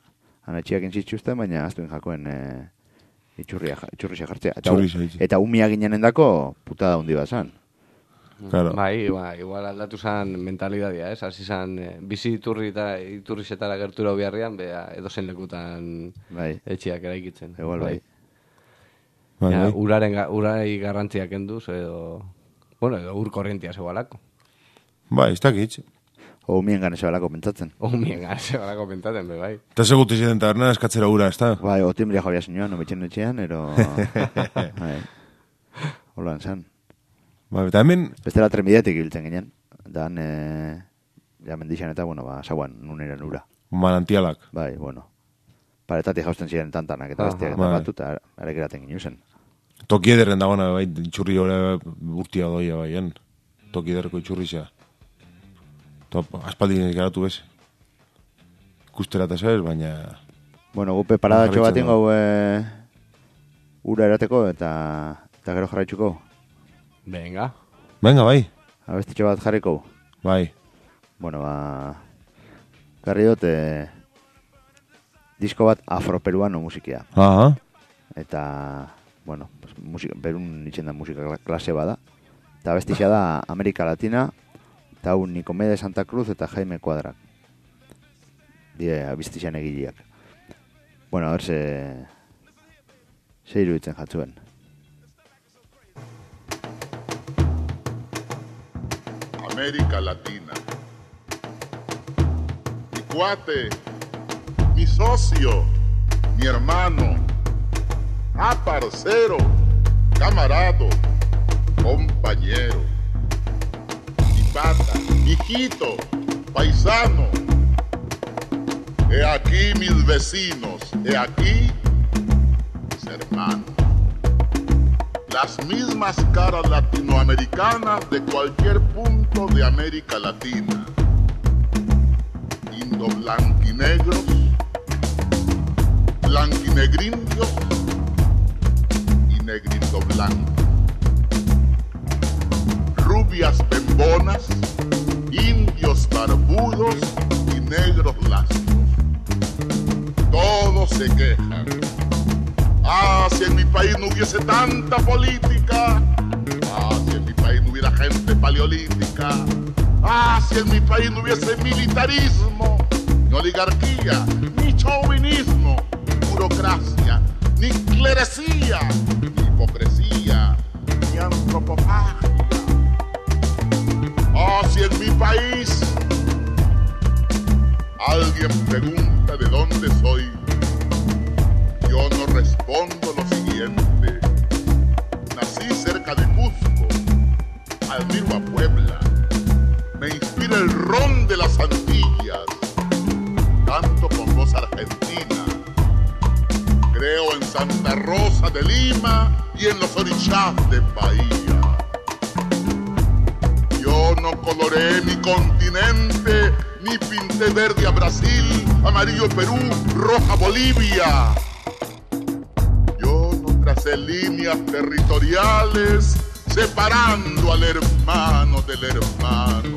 Anatxiak intzitxuzten, baina aztuen jakoen e, itxurria, itxurria jartzea. Eta, Itxurria, itxurria. eta umia ginen endako putada hundi bat zan. Claro. Bai, ba, igual aldatu zan mentalidadia, ez? Hasi zan, eh, bizi iturri eta iturrizetara gertura biharrian, bea, edozen lekutan Bai. etxiak eraikitzen. Igual bai. Bai, Ja, bai. uraren, ga- urai garrantziak enduz, edo, bueno, edo ur korrientia zegoalako. Bai, ez dakit. O umien gane zebalako pentsatzen. Omien gara zegoalako pentaten, be, bai. Eta segutu ziren tabernan eskatzera ura, ez da? Bai, o timbria jabia zinuan, omitxen etxean, ero... bai. Holan zan. Bai, eta hemen, Bestela trenbidetik ibiltzen ginen. Dan, e, ja mendixan eta, bueno, ba, sauan, nuneren ura. manantialak. Bai, bueno. Paretatik jausten ziren tantanak eta Aha. bestiak eta Bai. batu, eta arekeraten ginen zen. Toki ederren dagoena, bai, itxurri hori urtia doia, bai, en. Toki ederreko itxurri zea. Top, aspaldi garatu bez. Ikustera eta zez, baina... Bueno, gupe paradatxo bat Jarraitzen ingo e, ura erateko eta, eta gero jarraitzuko. Venga. Venga, bai, Abestitxo bat jarriko. bai. Bueno, ba... Garri dut, e, disko bat afroperuano musikia. Aha. Eta, bueno, pues, musika, berun itxen da musika kla- klase bada. Eta abestixa da Amerika Latina, eta hau Nicomede Santa Cruz eta Jaime Cuadrak. Die abestixan egileak. Bueno, a ver, ze... Ze iruditzen jatzuen. América Latina. Mi cuate, mi socio, mi hermano, ah, parcero, camarado, compañero, mi pata, mi hijito, paisano. He aquí mis vecinos, he aquí mis hermanos. Las mismas caras latinoamericanas de cualquier punto de América Latina. Indo-blanquinegros, blanquinegrindios y negrindo-blancos. Rubias bembonas, indios barbudos y negros lacios. Todos se quejan. Ah, si en mi país no hubiese tanta política. Ah, si en mi país no hubiera gente paleolítica. Ah, si en mi país no hubiese militarismo, ni oligarquía, ni chauvinismo, ni burocracia, ni clerecía, ni hipocresía, ni antropofagia. Ah, si en mi país alguien pregunta de dónde soy, yo no respondo lo siguiente. Nací cerca de Cusco, admiro a Puebla, me inspira el ron de las Antillas, canto con voz argentina, creo en Santa Rosa de Lima y en los orishás de Bahía. Yo no coloré mi continente, ni pinté verde a Brasil, amarillo Perú, roja Bolivia. Yo no tracé líneas territoriales separando al hermano del hermano.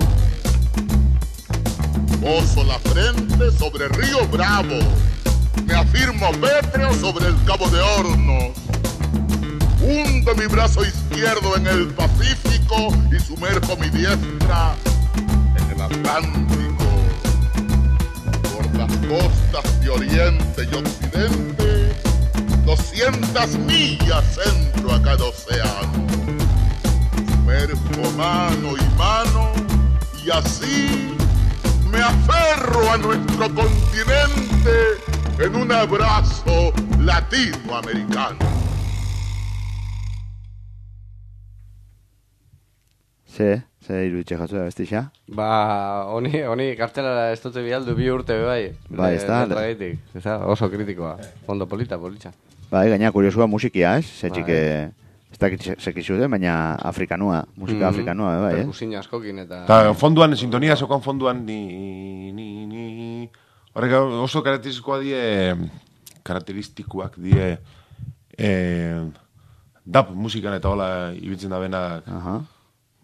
Poso la frente sobre Río Bravo, me afirmo pétreo sobre el Cabo de Hornos. Hundo mi brazo izquierdo en el Pacífico y sumerjo mi diestra en el Atlántico. Por las costas de Oriente y Occidente, doscientas millas entro a cada océano. Sumerjo mano y mano y así me aferro a nuestro continente en un abrazo latinoamericano. Ze, ze iruditxe jatzu da bestixa? Ba, honi, honi kartelara ez dute bialdu bi urte be bai. Bai, ez da. Letragaitik, ez da, oso kritikoa. Fondo polita, politxa. Bai, gaina kuriosua musikia, ez? Zetxik, Bai. ez dakit sekizu den, baina afrikanua, musika afrikanua, bai, eh? Perkusina askokin eta... Eta fonduan, sintonia zokan fonduan, ni, ni, ni... Horrek oso karakteristikoa die, karakteristikoak die, eh, dap musikan eta hola ibiltzen da benak, Aha.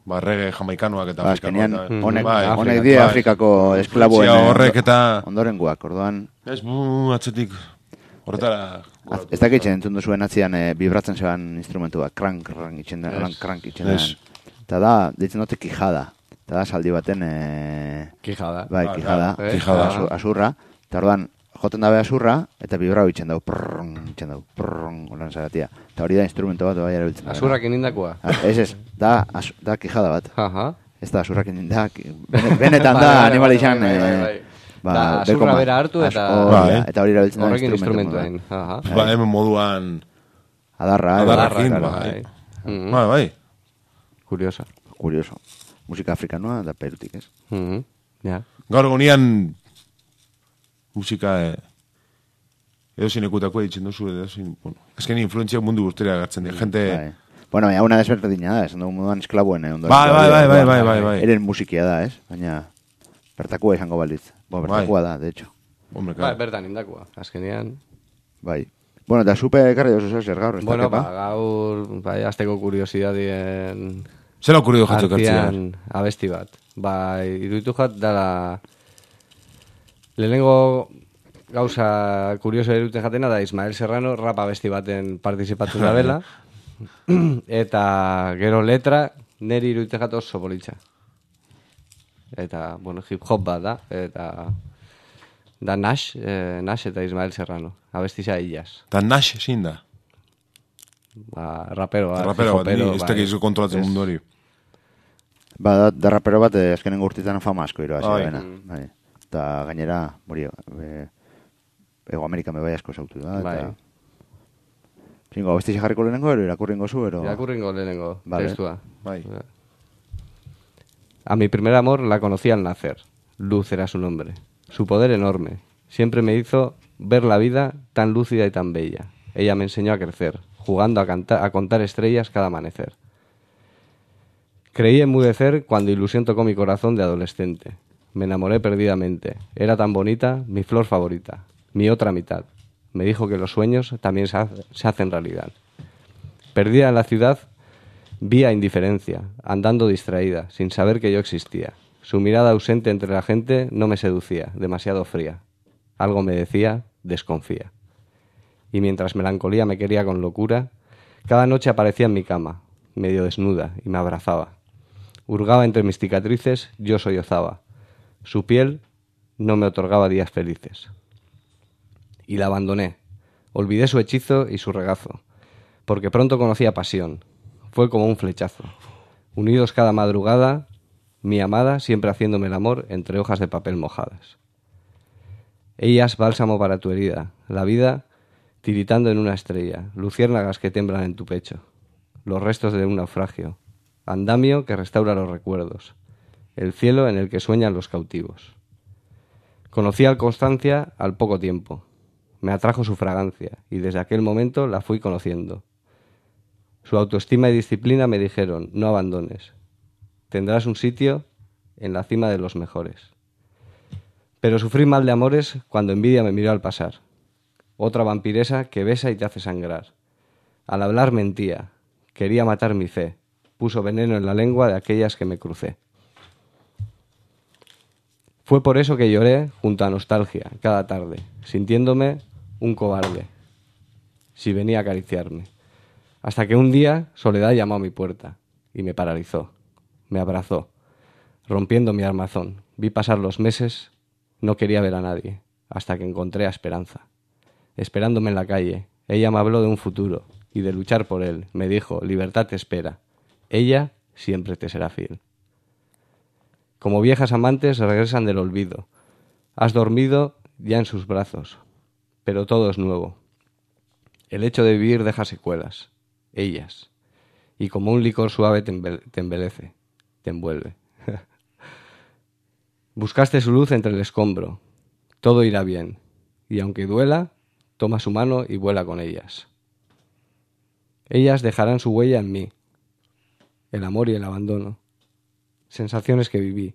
ba, reggae jamaikanoak eta Ba, afrikanoak. azkenean, eta- honek, bai, honek bai, die bai. Afrikako esklabuen Influentzia horrek eta- ondorengoak, orduan... Ez, bu, atzetik, horretara... Az- Ez dakitxe entzun duzuen atzian e, vibratzen zeban instrumentu bat, krank, krank itxen da, Ez. krank itxen da. Ez. Eta da, ditzen dute kijada. Eta da, saldi baten, e, Kijada. bai, Ah, kijada, claro, eh? Kijada. asu- asurra. Eta orduan, joten dabe asurra, eta vibrau itxen dau, prrrrng, itxen dau, prrrrng, holan zaratia. Eta hori da instrumento bat, bai, erabiltzen da. Azurrak inindakua. Ez ez, da, asu, da kijada bat. Aha. Ez da, asurrak inin da, ki- bene- benetan Bai, da, bai, animal bai, izan, bai, bai, eh, bai. ba, Da, azurra bekoma. bera hartu As- eta- hori da, Bai. eta hori erabiltzen da Horrekin instrumentu instrumentuain. Aha. Ba, hemen moduan... Adarra, eh, Adarrakin, claro, bai. Mhm. Bai, bai. Curiosa. Curioso. Musika afrikanoa da Perutik, ez? Mhm. Ja. Gaur egunean musika eh, edo zinekutako ditzen duzu, edo zin, bueno, azken influentzia mundu guztera gartzen di, gente... Bai. Bueno, baina una desberdina da, esan dugu moduan esklabuen, eh, ondoren. Bai, bai, bai, bai, bai, bai, bai. Eren musikia da, ez? Baina, bertakua izango balitz. Bo, bertakua da, de hecho. Hombre, Bai, claro. bertan indakua. Azkenean. Bai. Bueno, eta supe ekarri dozu zer gaur, ez da, Bueno, kepa? ba, gaur, bai, azteko kuriosidadien Zer okurridu jatxo kartzia? artean abesti bat. Ba, iruditu jat dala... Lehenengo gauza kurioso eruten jatena da Ismael Serrano rap abesti baten partizipatzen da bela. Eta gero letra neri iruditen jat oso politxa. Eta, bueno, hip hop bat da. Eta da Nash, eh, Nash eta Ismael Serrano. Abesti za illas. Eta Nash ezin da. Ba, rapero bat, Rapero bat, hip-hopero, ni ez bai. tekizu kontrolatzen Ez. mundu hori. Ba, da, da rapero bat, eh, azkenen gurtitan fama asko iroa, Bai. zera bai. Eta gainera, mori, e, Ego Amerika me bai asko zautu da, Bai. eta... Zingo, abesti jarriko lehenengo, ero irakurringo zu, ero... Irakurringo lehenengo Vale. testua. Bai. A mi primer amor la conocí al nacer. Luz era su nombre. Su poder enorme. Siempre me hizo ver la vida tan lúcida y tan bella. Ella me enseñó a crecer, jugando a, cantar, a contar estrellas cada amanecer. Creí enmudecer cuando ilusión tocó mi corazón de adolescente. Me enamoré perdidamente. Era tan bonita, mi flor favorita, mi otra mitad. Me dijo que los sueños también se, hace- se hacen realidad. Perdida en la ciudad, vi a indiferencia, andando distraída, sin saber que yo existía. Su mirada ausente entre la gente no me seducía, demasiado fría. Algo me decía, desconfía. Y mientras melancolía me quería con locura, cada noche aparecía en mi cama, medio desnuda, y me abrazaba. Hurgaba entre mis cicatrices, yo sollozaba. Su piel no me otorgaba días felices. Y la abandoné. Olvidé su hechizo y su regazo, porque pronto conocía pasión. Fue como un flechazo. Unidos cada madrugada, mi amada siempre haciéndome el amor entre hojas de papel mojadas. Ellas bálsamo para tu herida, la vida tiritando en una estrella, luciérnagas que temblan en tu pecho, los restos de un naufragio, andamio que restaura los recuerdos, el cielo en el que sueñan los cautivos. Conocí a Constancia al poco tiempo. Me atrajo su fragancia y desde aquel momento la fui conociendo. Su autoestima y disciplina me dijeron, no abandones. Tendrás un sitio en la cima de los mejores. Pero sufrí mal de amores cuando envidia me miró al pasar. Otra vampiresa que besa y te hace sangrar. Al hablar mentía. Quería matar mi fe. Puso veneno en la lengua de aquellas que me crucé. Fue por eso que lloré junto a nostalgia cada tarde, sintiéndome un cobarde, si venía a acariciarme. Hasta que un día Soledad llamó a mi puerta y me paralizó, me abrazó, rompiendo mi armazón. Vi pasar los meses, no quería ver a nadie, hasta que encontré a Esperanza. Esperándome en la calle, ella me habló de un futuro y de luchar por él. Me dijo, libertad te espera, ella siempre te será fiel. Como viejas amantes regresan del olvido. Has dormido ya en sus brazos, pero todo es nuevo. El hecho de vivir deja secuelas, ellas, y como un licor suave te, embel- te embelece, te envuelve. Buscaste su luz entre el escombro, todo irá bien, y aunque duela, toma su mano y vuela con ellas. Ellas dejarán su huella en mí, el amor y el abandono. Sensaciones que viví.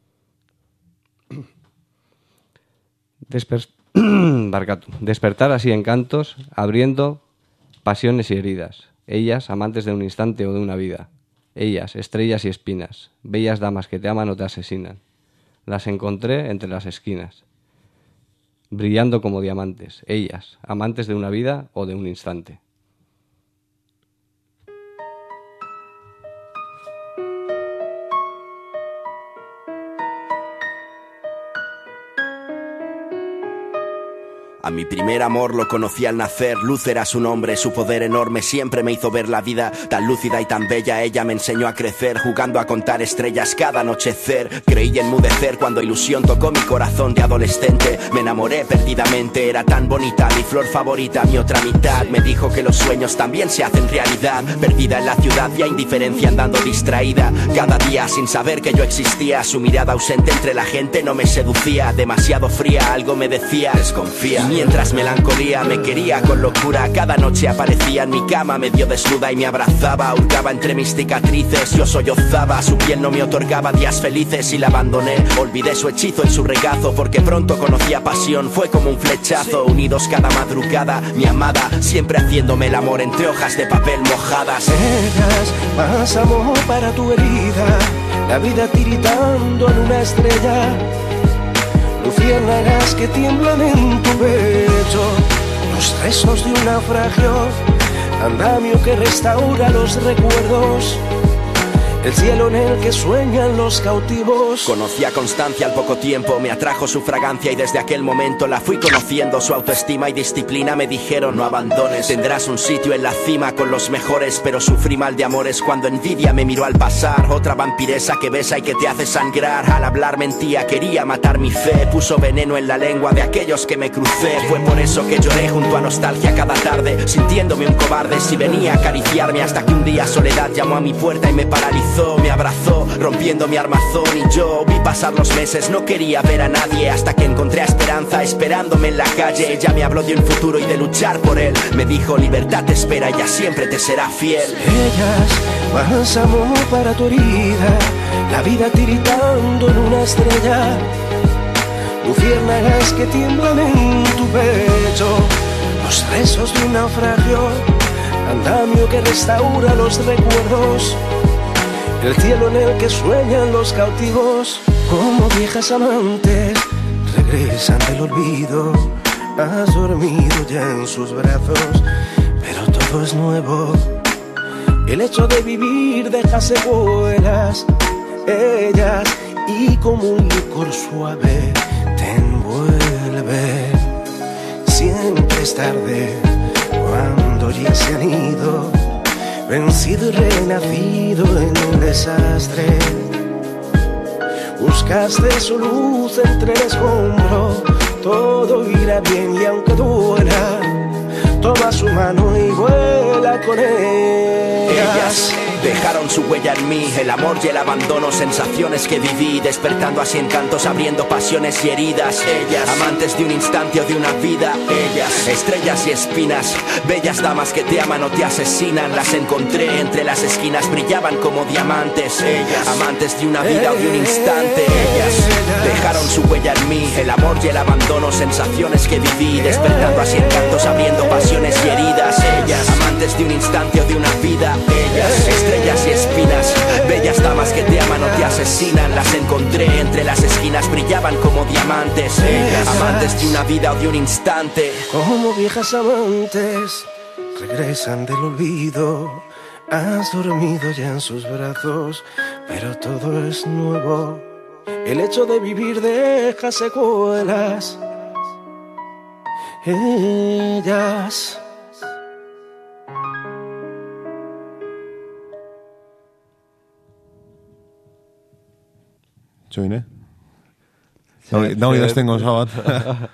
Desper... Barcatu. Despertar así encantos, abriendo pasiones y heridas. Ellas, amantes de un instante o de una vida. Ellas, estrellas y espinas, bellas damas que te aman o te asesinan. Las encontré entre las esquinas, brillando como diamantes. Ellas, amantes de una vida o de un instante. A mi primer amor lo conocí al nacer, luz era su nombre, su poder enorme siempre me hizo ver la vida tan lúcida y tan bella. Ella me enseñó a crecer, jugando a contar estrellas cada anochecer. Creí enmudecer cuando ilusión tocó mi corazón de adolescente. Me enamoré perdidamente, era tan bonita, mi flor favorita, mi otra mitad. Me dijo que los sueños también se hacen realidad. Perdida en la ciudad, ya indiferencia andando distraída. Cada día sin saber que yo existía, su mirada ausente entre la gente no me seducía. Demasiado fría, algo me decía, desconfía. Mientras melancolía me quería con locura, cada noche aparecía en mi cama medio desnuda y me abrazaba, hurgaba entre mis cicatrices, yo sollozaba, su piel no me otorgaba días felices y la abandoné. Olvidé su hechizo en su regazo porque pronto conocía pasión, fue como un flechazo, unidos cada madrugada, mi amada, siempre haciéndome el amor entre hojas de papel mojadas. Eras más amor para tu herida, la vida tiritando en una estrella. Luciérnagas que tiemblan en tu pecho, los rezos de un naufragio, andamio que restaura los recuerdos, el cielo en el que sueñan los cautivos. Conocí a Constancia al poco tiempo, me atrajo su fragancia y desde aquel momento la fui conociendo. Su autoestima y disciplina me dijeron no abandones, tendrás un sitio en la cima con los mejores. Pero sufrí mal de amores cuando envidia me miró al pasar, otra vampiresa que besa y que te hace sangrar. Al hablar mentía, quería matar mi fe, puso veneno en la lengua de aquellos que me crucé. Fue por eso que lloré junto a nostalgia cada tarde, sintiéndome un cobarde si venía a acariciarme, hasta que un día soledad llamó a mi puerta y me paralizó. Me abrazó, rompiendo mi armazón y yo vi pasar los meses, no quería ver a nadie hasta que encontré a Esperanza esperándome en la calle. Ella me habló de un futuro y de luchar por él, me dijo libertad te espera, ella siempre te será fiel. Ellas, bálsamo para tu herida, la vida tiritando en una estrella, luciérnagas que tiemblan en tu pecho, los rezos de un naufragio, andamio que restaura los recuerdos, el cielo en el que sueñan los cautivos. Como viejas amantes regresan del olvido, has dormido ya en sus brazos, pero todo es nuevo. El hecho de vivir deja secuelas, ellas, y como un licor suave te envuelve. Siempre es tarde cuando ya se han ido, vencido y renacido en un desastre. Buscaste su luz entre el escombro, todo irá bien y aunque duela, toma su mano y vuela con ellas. Ellas dejaron su huella en mí, el amor y el abandono, sensaciones que viví, despertando así encantos, abriendo pasiones y heridas. Ellas, amantes de un instante o de una vida. Ellas, estrellas y espinas, bellas damas que te aman o te asesinan. Las encontré entre las esquinas, brillaban como diamantes. Ellas, amantes de una vida o de un instante. Ellas, dejaron su huella en mí, el amor y el abandono, sensaciones que viví, despertando así encantos, abriendo pasiones y heridas. Ellas, amantes de un instante o de una vida. Ellas, estrellas y espinas, bellas damas que te aman o te asesinan. Las encontré entre las esquinas, brillaban como diamantes. Ellas, amantes de una vida o de un instante. Como viejas amantes regresan del olvido, has dormido ya en sus brazos, pero todo es nuevo. El hecho de vivir deja secuelas. Ellas. Txoin, eh? Nau idazten gauza bat.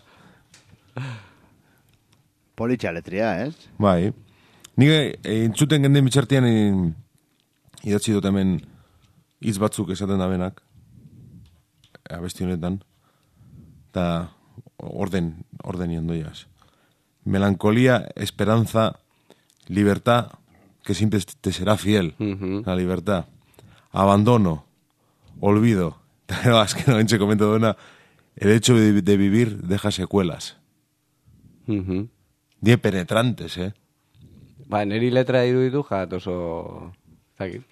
Politxa letria, ez? Bai. Nik entzuten genden bitxartian idatzi dut hemen hitz batzuk esaten da benak. Abesti honetan. Eta orden, orden iondoiaz. Melancolía, esperanza, libertad, que siempre te será fiel. Uh-huh. La libertad. Abandono. Olvido. Es que no enche comento duena. El hecho de, de vivir deja secuelas. Uh-huh. Die penetrantes, eh? Ba, neri letra iruditu jat oso... Zakit.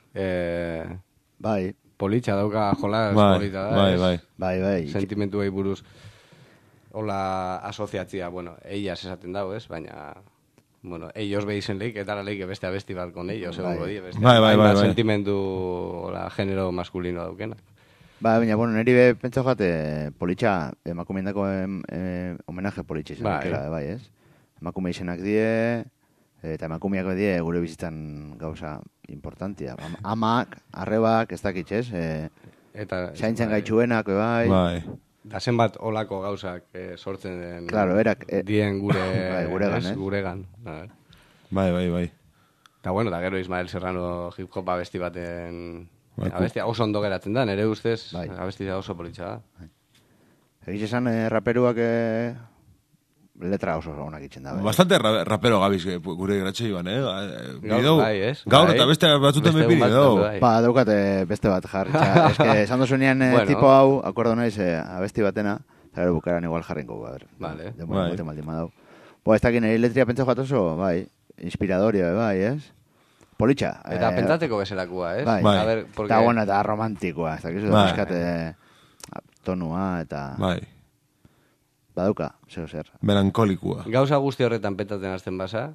Eh, Bai, politxa dauka jolas Bai, polita da. bai, ez? bai. bai, bai. Sentimentuei buruz. Hola asoziatzia, bueno, ellas esaten dau, ez? Baina, bueno, ellos behizen leik, eta la leik beste abesti bat con ellos, Bai. egongo die, beste. Bai, bai, bai, bai. Sentimendu, hola, genero maskulino daukenak. Ba, baina, bueno, niri be pentsa jate politxa, emakumeindako em, eh, homenaje politxa izan Bai. bai. bai, ez? Emakume izenak die, eta emakumeak die gure bizitzan gauza importantia. Am- Amak, arrebak, ez dakitxez, eh, Eta, zaintzen bai. gaitxuenak, bai. Bai. Da zenbat olako gauzak eh, sortzen den Claro, erak, eh, dien gure, bai, guregan, ez? ez? Guregan. Bai. Bai, bai, bai. Eta bueno, da gero Ismael Serrano hip hop abesti baten Bai, abestia oso ondo geratzen da, nere ustez Bai. abestia oso politxa da. Egiz esan, eh, raperuak eh, letra oso onak itzen da. Bai. Bastante ra rapero gabiz eh, gure gratxe iban, eh? Eh, Gaur, bideu, bai, ez? Gaur Bai. eta beste batzuten Beste bepiri, egun edo. batzutan, bai. Ba, daukate beste bat jarri. Txa, eske, esan dozunean eh, Bueno. tipo hau, akordo naiz, eh, abesti batena, eta gero bukaran igual jarrinko, a ver. Vale. Demora Bai. bote maldin badau. Bo, ez dakit nire letria pentsa joat oso, bai, inspiradoria, bai, ez? Politxa. Eta eh, pentsateko bezalakoa, ez? Bai. Bai. A ver, porque... Eta, bueno, eta romantikoa, ez dakizu, Bai. bai. tonua, eta Bai. badauka, zeo zer. Melankolikua. Gauza guzti horretan pentatzen hasten basa,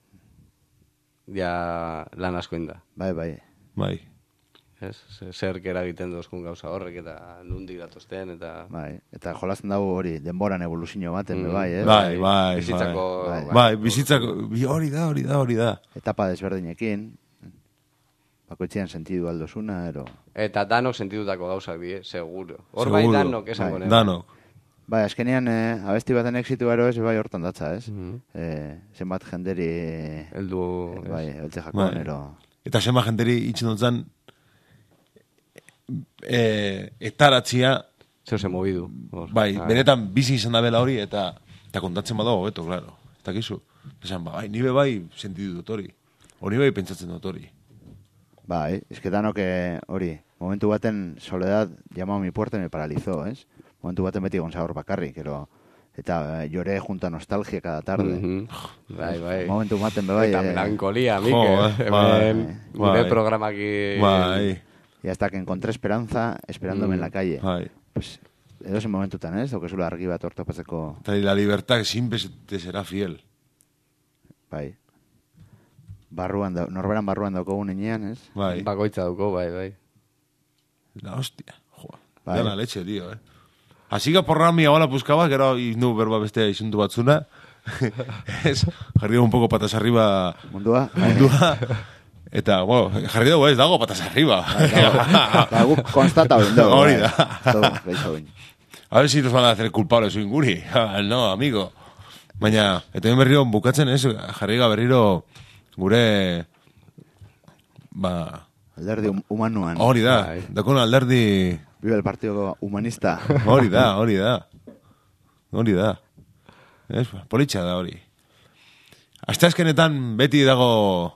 ja lan asko inda. Bai, bai. Bai. Ez? Ze- Zerk eragiten dozkun gauza horrek eta nundik datozten eta... Bai, eta jolasten dago hori, denboran evoluzio baten, Mm. bai, ez? Bai, bai, Bizitzako... bai. Bai, bizitzako, bi- hori da, hori da, hori da. Etapa desberdinekin, bakoitzean sentidu aldosuna, ero... Eta danok sentitutako gauzak die, seguro. Hor bai Seguro. danok esango Bai. neu. Danok. Bai, azkenean, eh, abesti baten exitu ero ez, bai hortan datza, ez? Mhm. Eh, zenbat jenderi, Heldu... eh, bai, eltze jakon, Bai. ero... Eta zema jenteri itxen dutzen eh, etaratzia, Zeu ze movidu. Hor. bai, Ah. benetan bizi izan da bela hori, eta eta kontatzen badago, beto, claro. Eta kizu, esan, ba, bai, nibe bai sentidu dut hori. Hori bai pentsatzen dut hori. Bai, ez que danok eh, hori, momentu baten soledad llamó a mi puerta y me paralizó, ez? Momentu baten beti gonza hor bakarrik, ero... Eta eh, lloré junto a nostalgia cada tarde. Mhm. Bai, bai. Momentu baten be bai... Eta eh, melankolia, Jo, Mikel. eh, bai, Hemen, gure bai. programaki... Bai, Y hasta que encontré esperanza esperándome Mm. en la calle. bai. Pues, edo zen momentutan, ez? Daukezula argi bat ortopatzeko... Eta la libertad siempre te será fiel. Bai. Barruan, da, norberan barruan daukogun inean, ez? Bai. Bakoitza duko, bai, bai. La hostia, joa. Bai. Da la leche, tío, eh. Así que porra mi abuela buscaba, gero indu berba beste isuntu batzuna. Ez, jarri un poco patas arriba Mundua? mundua. Eta, bueno, jarri dugu ez, dago patas arriba. Ba, guk konstata hori dugu. Hori bai. da. Todo, gaixo bain. A ver si nos van a hacer culpables o inguri. Ah, no, amigo. Baina, eta berriro bukatzen ez, jarri ga berriro gure... Ba, Alderdi hum- humanuan. hori da, Bai. dakon alderdi... Vive el partido humanista. Hori da, hori da. Hori da. Ez, politxa da hori. Asteazkenetan beti dago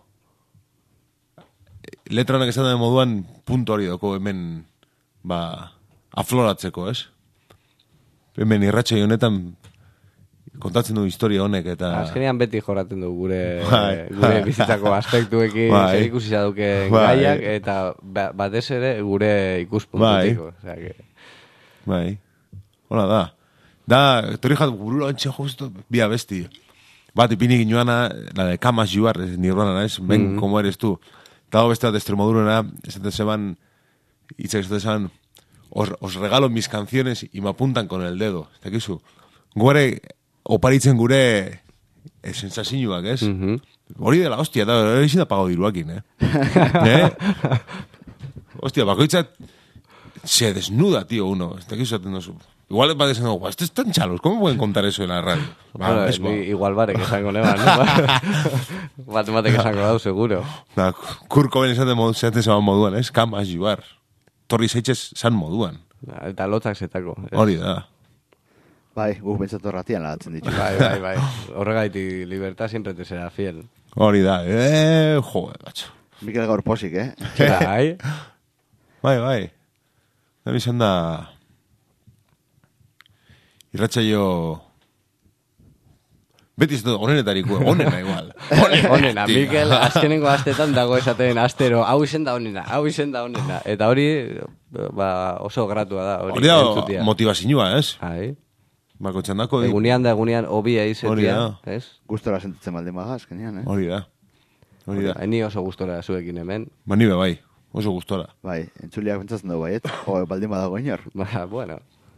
letra honek esan den moduan punto hori doko hemen ba, afloratzeko, ez? Hemen irratxoi honetan kontatzen du historia honek eta... Azkenean beti joraten du gure, Bai, gure bai. bizitzako aspektuekin Bai. zer ikusi duken Bai. gaiak, eta ba- batez ere gure ikuspuntutik. Bai. Osea, que... Bai. Hola da. Da, tori jat burura ontxe justo bi abesti. Bat ipini ginoana, la de Camas Juar, nirvana, ez? Ben, Mhm. como eres tú. Dago beste bat Extremodurena, esaten zeban, hitzak esaten zeban, os, os regalo mis canciones y me apuntan con el dedo. Eta kizu, gore, oparitzen gure eh, sensazioak, ez? Mhm. Hori dela, hostia, da, hori izin da pago diruakin, eh? eh? Hostia, bakoitzat se desnuda, tío, uno. Eta kizu zaten dozu. Igual va diciendo, guau, estos están chalos, ¿cómo pueden contar eso en la radio? Ba, Bueno, ez, ba. ni- igual barek esango neban, no? Bat batek esango dau, seguro. Da, Kurko ben esaten modu, zeaten zeban moduan, ez? Camas Juar. Torri zeitxez san moduan. Eta lotzak zetako. ez? Hori da. Bai, guk bentsatu ratian lagatzen ditu. Bai, bai, bai. Horregaiti, libertad siempre te será fiel. Hori da. Eh, joder, bacho. Mikel gaur posik, eh? Bai. Bai, bai. Hori izan da... Irratxaio... Beti ez dut, onenetarik, onena igual. Onena, Mikel, azkenengo astetan dago esaten astero, hau izen da onena, hau izen da onena. Eta hori, ba, oso gratua da. Hori da motivazioa, ez? Hai. Bako txandako. Egunean da, egunean, obia izetia, ez? Gustora sentitzen baldin baga, azkenean, eh? Hori da. Hori da. Ni oso gustora zuekin hemen. Ba, ni be bai, oso gustora. Bai, entzuliak pentsatzen dugu baiet, jo, baldin badago inor. Ba, bueno.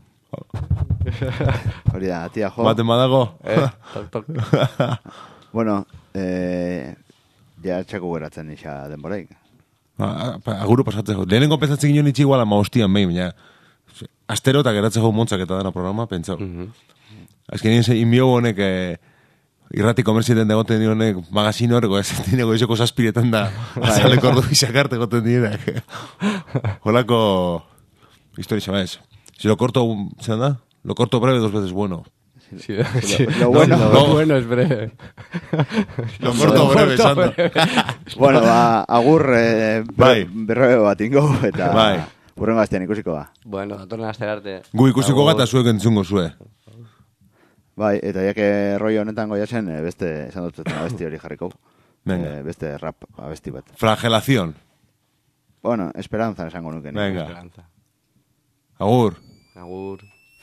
Hori da, tia jo. Baten badago. Eh, tok, tok. Bueno, eh, ja txako geratzen isa denboraik. Aguru pasatzeko. Lehenengo pensatzen ginen itxi igual ama hostian behin, baina astero eta geratzeko montzak eta dana programa, pentsau. Mhm. Azken nien inbio honek eh, irrati komertzietan dagoten honek magazino horreko, ez dineko izoko saspiretan da azaleko ordu izakarte goten dienak. Holako historia xaba ez. Si lo corto, ¿se anda? Lo corto breve dos veces bueno. Sí, sí. Lo, lo bueno, no, lo bueno es breve. Lo corto breve, Sandro. Bueno, ba, agur eh, bai. berrebe bat ingo, eta bai. Urrengo astean ikusiko ba. Bueno, datorren astera arte. Gu ikusiko gata zuek entzungo zue. Bai, eta jake rollo honetan goia zen, beste, esan dut abesti hori jarriko. Venga. Eh, beste rap abesti bat. Flagelación. Bueno, esperanza esango nuke. Venga. Esperanza. Agur. Agur.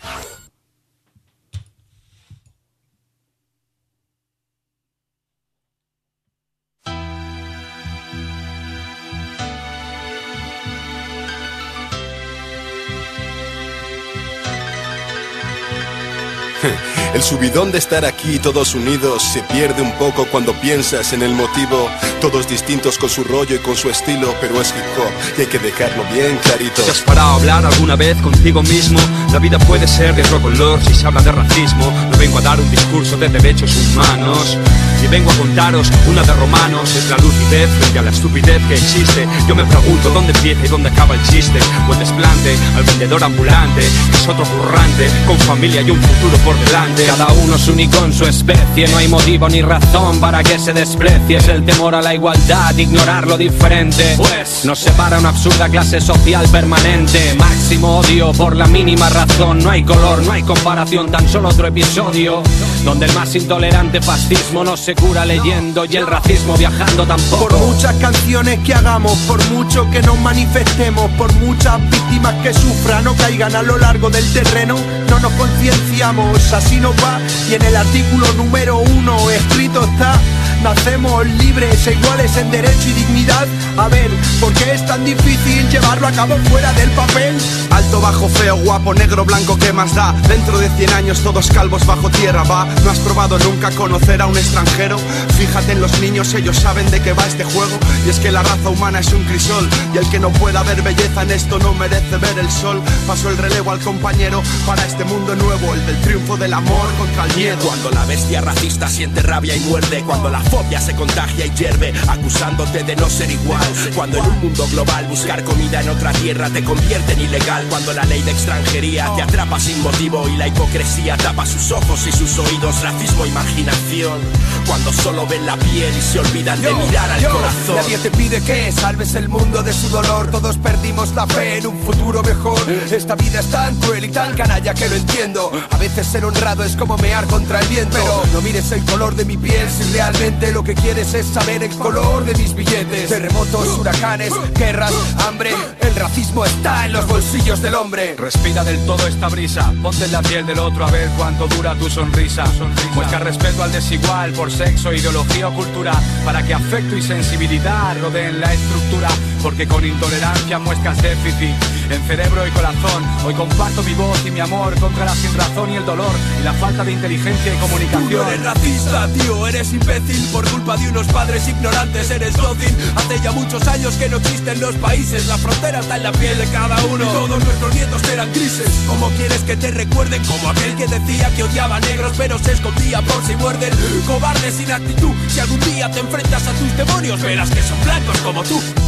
El subidón de estar aquí todos unidos se pierde un poco cuando piensas en el motivo. Todos distintos con su rollo y con su estilo, pero es hip hop y hay que dejarlo bien clarito. ¿Te has parado a hablar alguna vez contigo mismo? La vida puede ser de otro color si se habla de racismo. No vengo a dar un discurso de derechos humanos, y vengo a contaros una de Romanos. Es la lucidez frente a la estupidez que existe. Yo me pregunto dónde empieza y dónde acaba el chiste. O el desplante al vendedor ambulante, que es otro currante, con familia y un futuro por delante. Cada uno es único en su especie, no hay motivo ni razón para que se desprecie. Es el temor a la igualdad, ignorar lo diferente, pues nos separa una absurda clase social permanente. Máximo odio por la mínima razón. No hay color, no hay comparación, tan solo otro episodio donde el más intolerante fascismo no se cura leyendo y el racismo viajando tampoco. Por muchas canciones que hagamos, por mucho que nos manifestemos, por muchas víctimas que sufran o caigan a lo largo del terreno, no nos concienciamos, así nos va. Y en el artículo número uno escrito está: nacemos libres e iguales en derecho y dignidad. A ver, ¿por qué es tan difícil llevarlo a cabo fuera del papel? Alto, bajo, feo, guapo, negro, blanco, ¿qué más da? Dentro de cien años todos calvos bajo tierra, va. ¿No has probado nunca conocer a un extranjero? Fíjate en los niños, ellos saben de qué va este juego. Y es que la raza humana es un crisol, y el que no pueda ver belleza en esto no merece ver el sol. Paso el relevo al compañero para este mundo nuevo, el del triunfo del amor contra el miedo. Cuando la bestia racista siente rabia y muerde, cuando la fobia se contagia y hierve, acusándote de no ser igual. Cuando en un mundo global buscar comida en otra tierra te convierte en ilegal. Cuando la ley de extranjería te atrapa sin motivo y la hipocresía tapa sus ojos y sus oídos. Racismo, imaginación. Cuando solo ven la piel y se olvidan de mirar al corazón. Nadie te pide que salves el mundo de su dolor. Todos perdimos la fe en un futuro mejor. Esta vida es tan cruel y tan canalla que lo entiendo. A veces ser honrado es como mear contra el viento. Pero no mires el color de mi piel si realmente lo que quieres es saber el color de mis billetes. Terremotos, huracanes, guerras, hambre. El racismo está en los bolsillos del hombre. Respira del todo esta brisa, ponte en la piel del otro a ver cuánto dura tu sonrisa. Muestra respeto al desigual por sexo, ideología o cultura, para que afecto y sensibilidad rodeen la estructura. Porque con intolerancia muestras déficit en cerebro y corazón. Hoy comparto mi voz y mi amor contra la sinrazón y el dolor y la falta de inteligencia y comunicación. Tú no eres racista, tío, eres imbécil por culpa de unos padres ignorantes, eres dócil. Hace ya muchos años que no existen los países, la frontera está en la piel de cada uno. Y todos nuestros nietos eran grises. ¿Cómo quieres que te recuerden? Como aquel que decía que odiaba a negros pero se escondía por si muerden. Cobarde sin actitud, si algún día te enfrentas a tus demonios verás que son blancos como tú. Porque con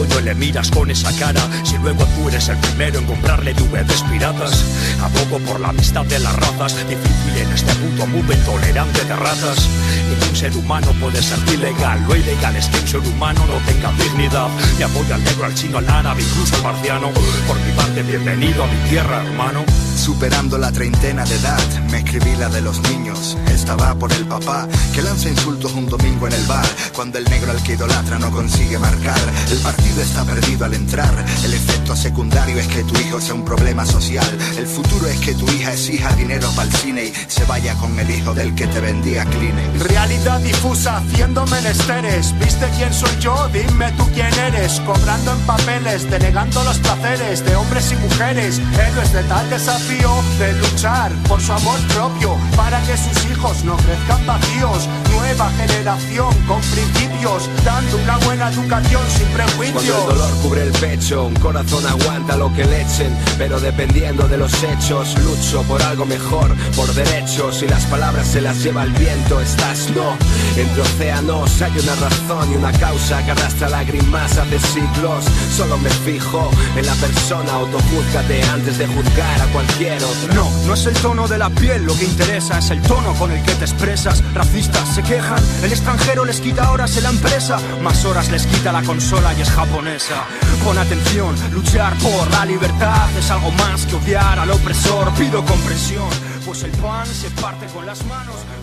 coño le miras con esa cara? Si luego tú eres el primero en comprarle D V Ds piratas. Abogo por la amistad de las razas, difícil en este puto mundo intolerante de ratas. Ningún ser humano puede ser ilegal. Lo ilegal es que un ser humano no tenga dignidad. Y apoyo al negro, al chino, al árabe, incluso al marciano. Por mi parte, bienvenido a mi tierra, hermano. Superando la treintena de edad, me escribí la de los niños. Estaba por el papá que lanza insultos un domingo en el bar, cuando el negro al que idolatra no consigue marcar. El partido está perdido al entrar. El efecto secundario es que tu hijo sea un problema social. El futuro es que tu hija exija dinero para el cine y se vaya con el hijo del que te vendía Kleenex. Realidad difusa haciendo menesteres. ¿Viste quién soy yo? Dime tú quién eres. Cobrando en papeles, denegando los placeres de hombres y mujeres. Héroes de tal desafío de luchar por su amor propio, para que sus hijos no crezcan vacíos. Nueva generación con principios, dando una buena educación sin prejuicios. Cuando el dolor cubre el pecho, un corazón aguanta lo que le echen, pero dependiendo de los hechos, lucho por algo mejor, por derechos, y las palabras se las lleva el viento. Estás no, entre océanos hay una razón y una causa que arrastra lágrimas hace siglos. Solo me fijo en la persona, autojúzgate antes de juzgar a cualquier otro. No, no es el tono de la piel lo que interesa, es el tono con el que te expresas. Racistas se quejan, el extranjero les quita horas en la empresa, más horas les quita la consola y es japonesa. Pon atención, luchar por la libertad es algo más que odiar al opresor. Pido comprensión, pues el pan se parte con las manos.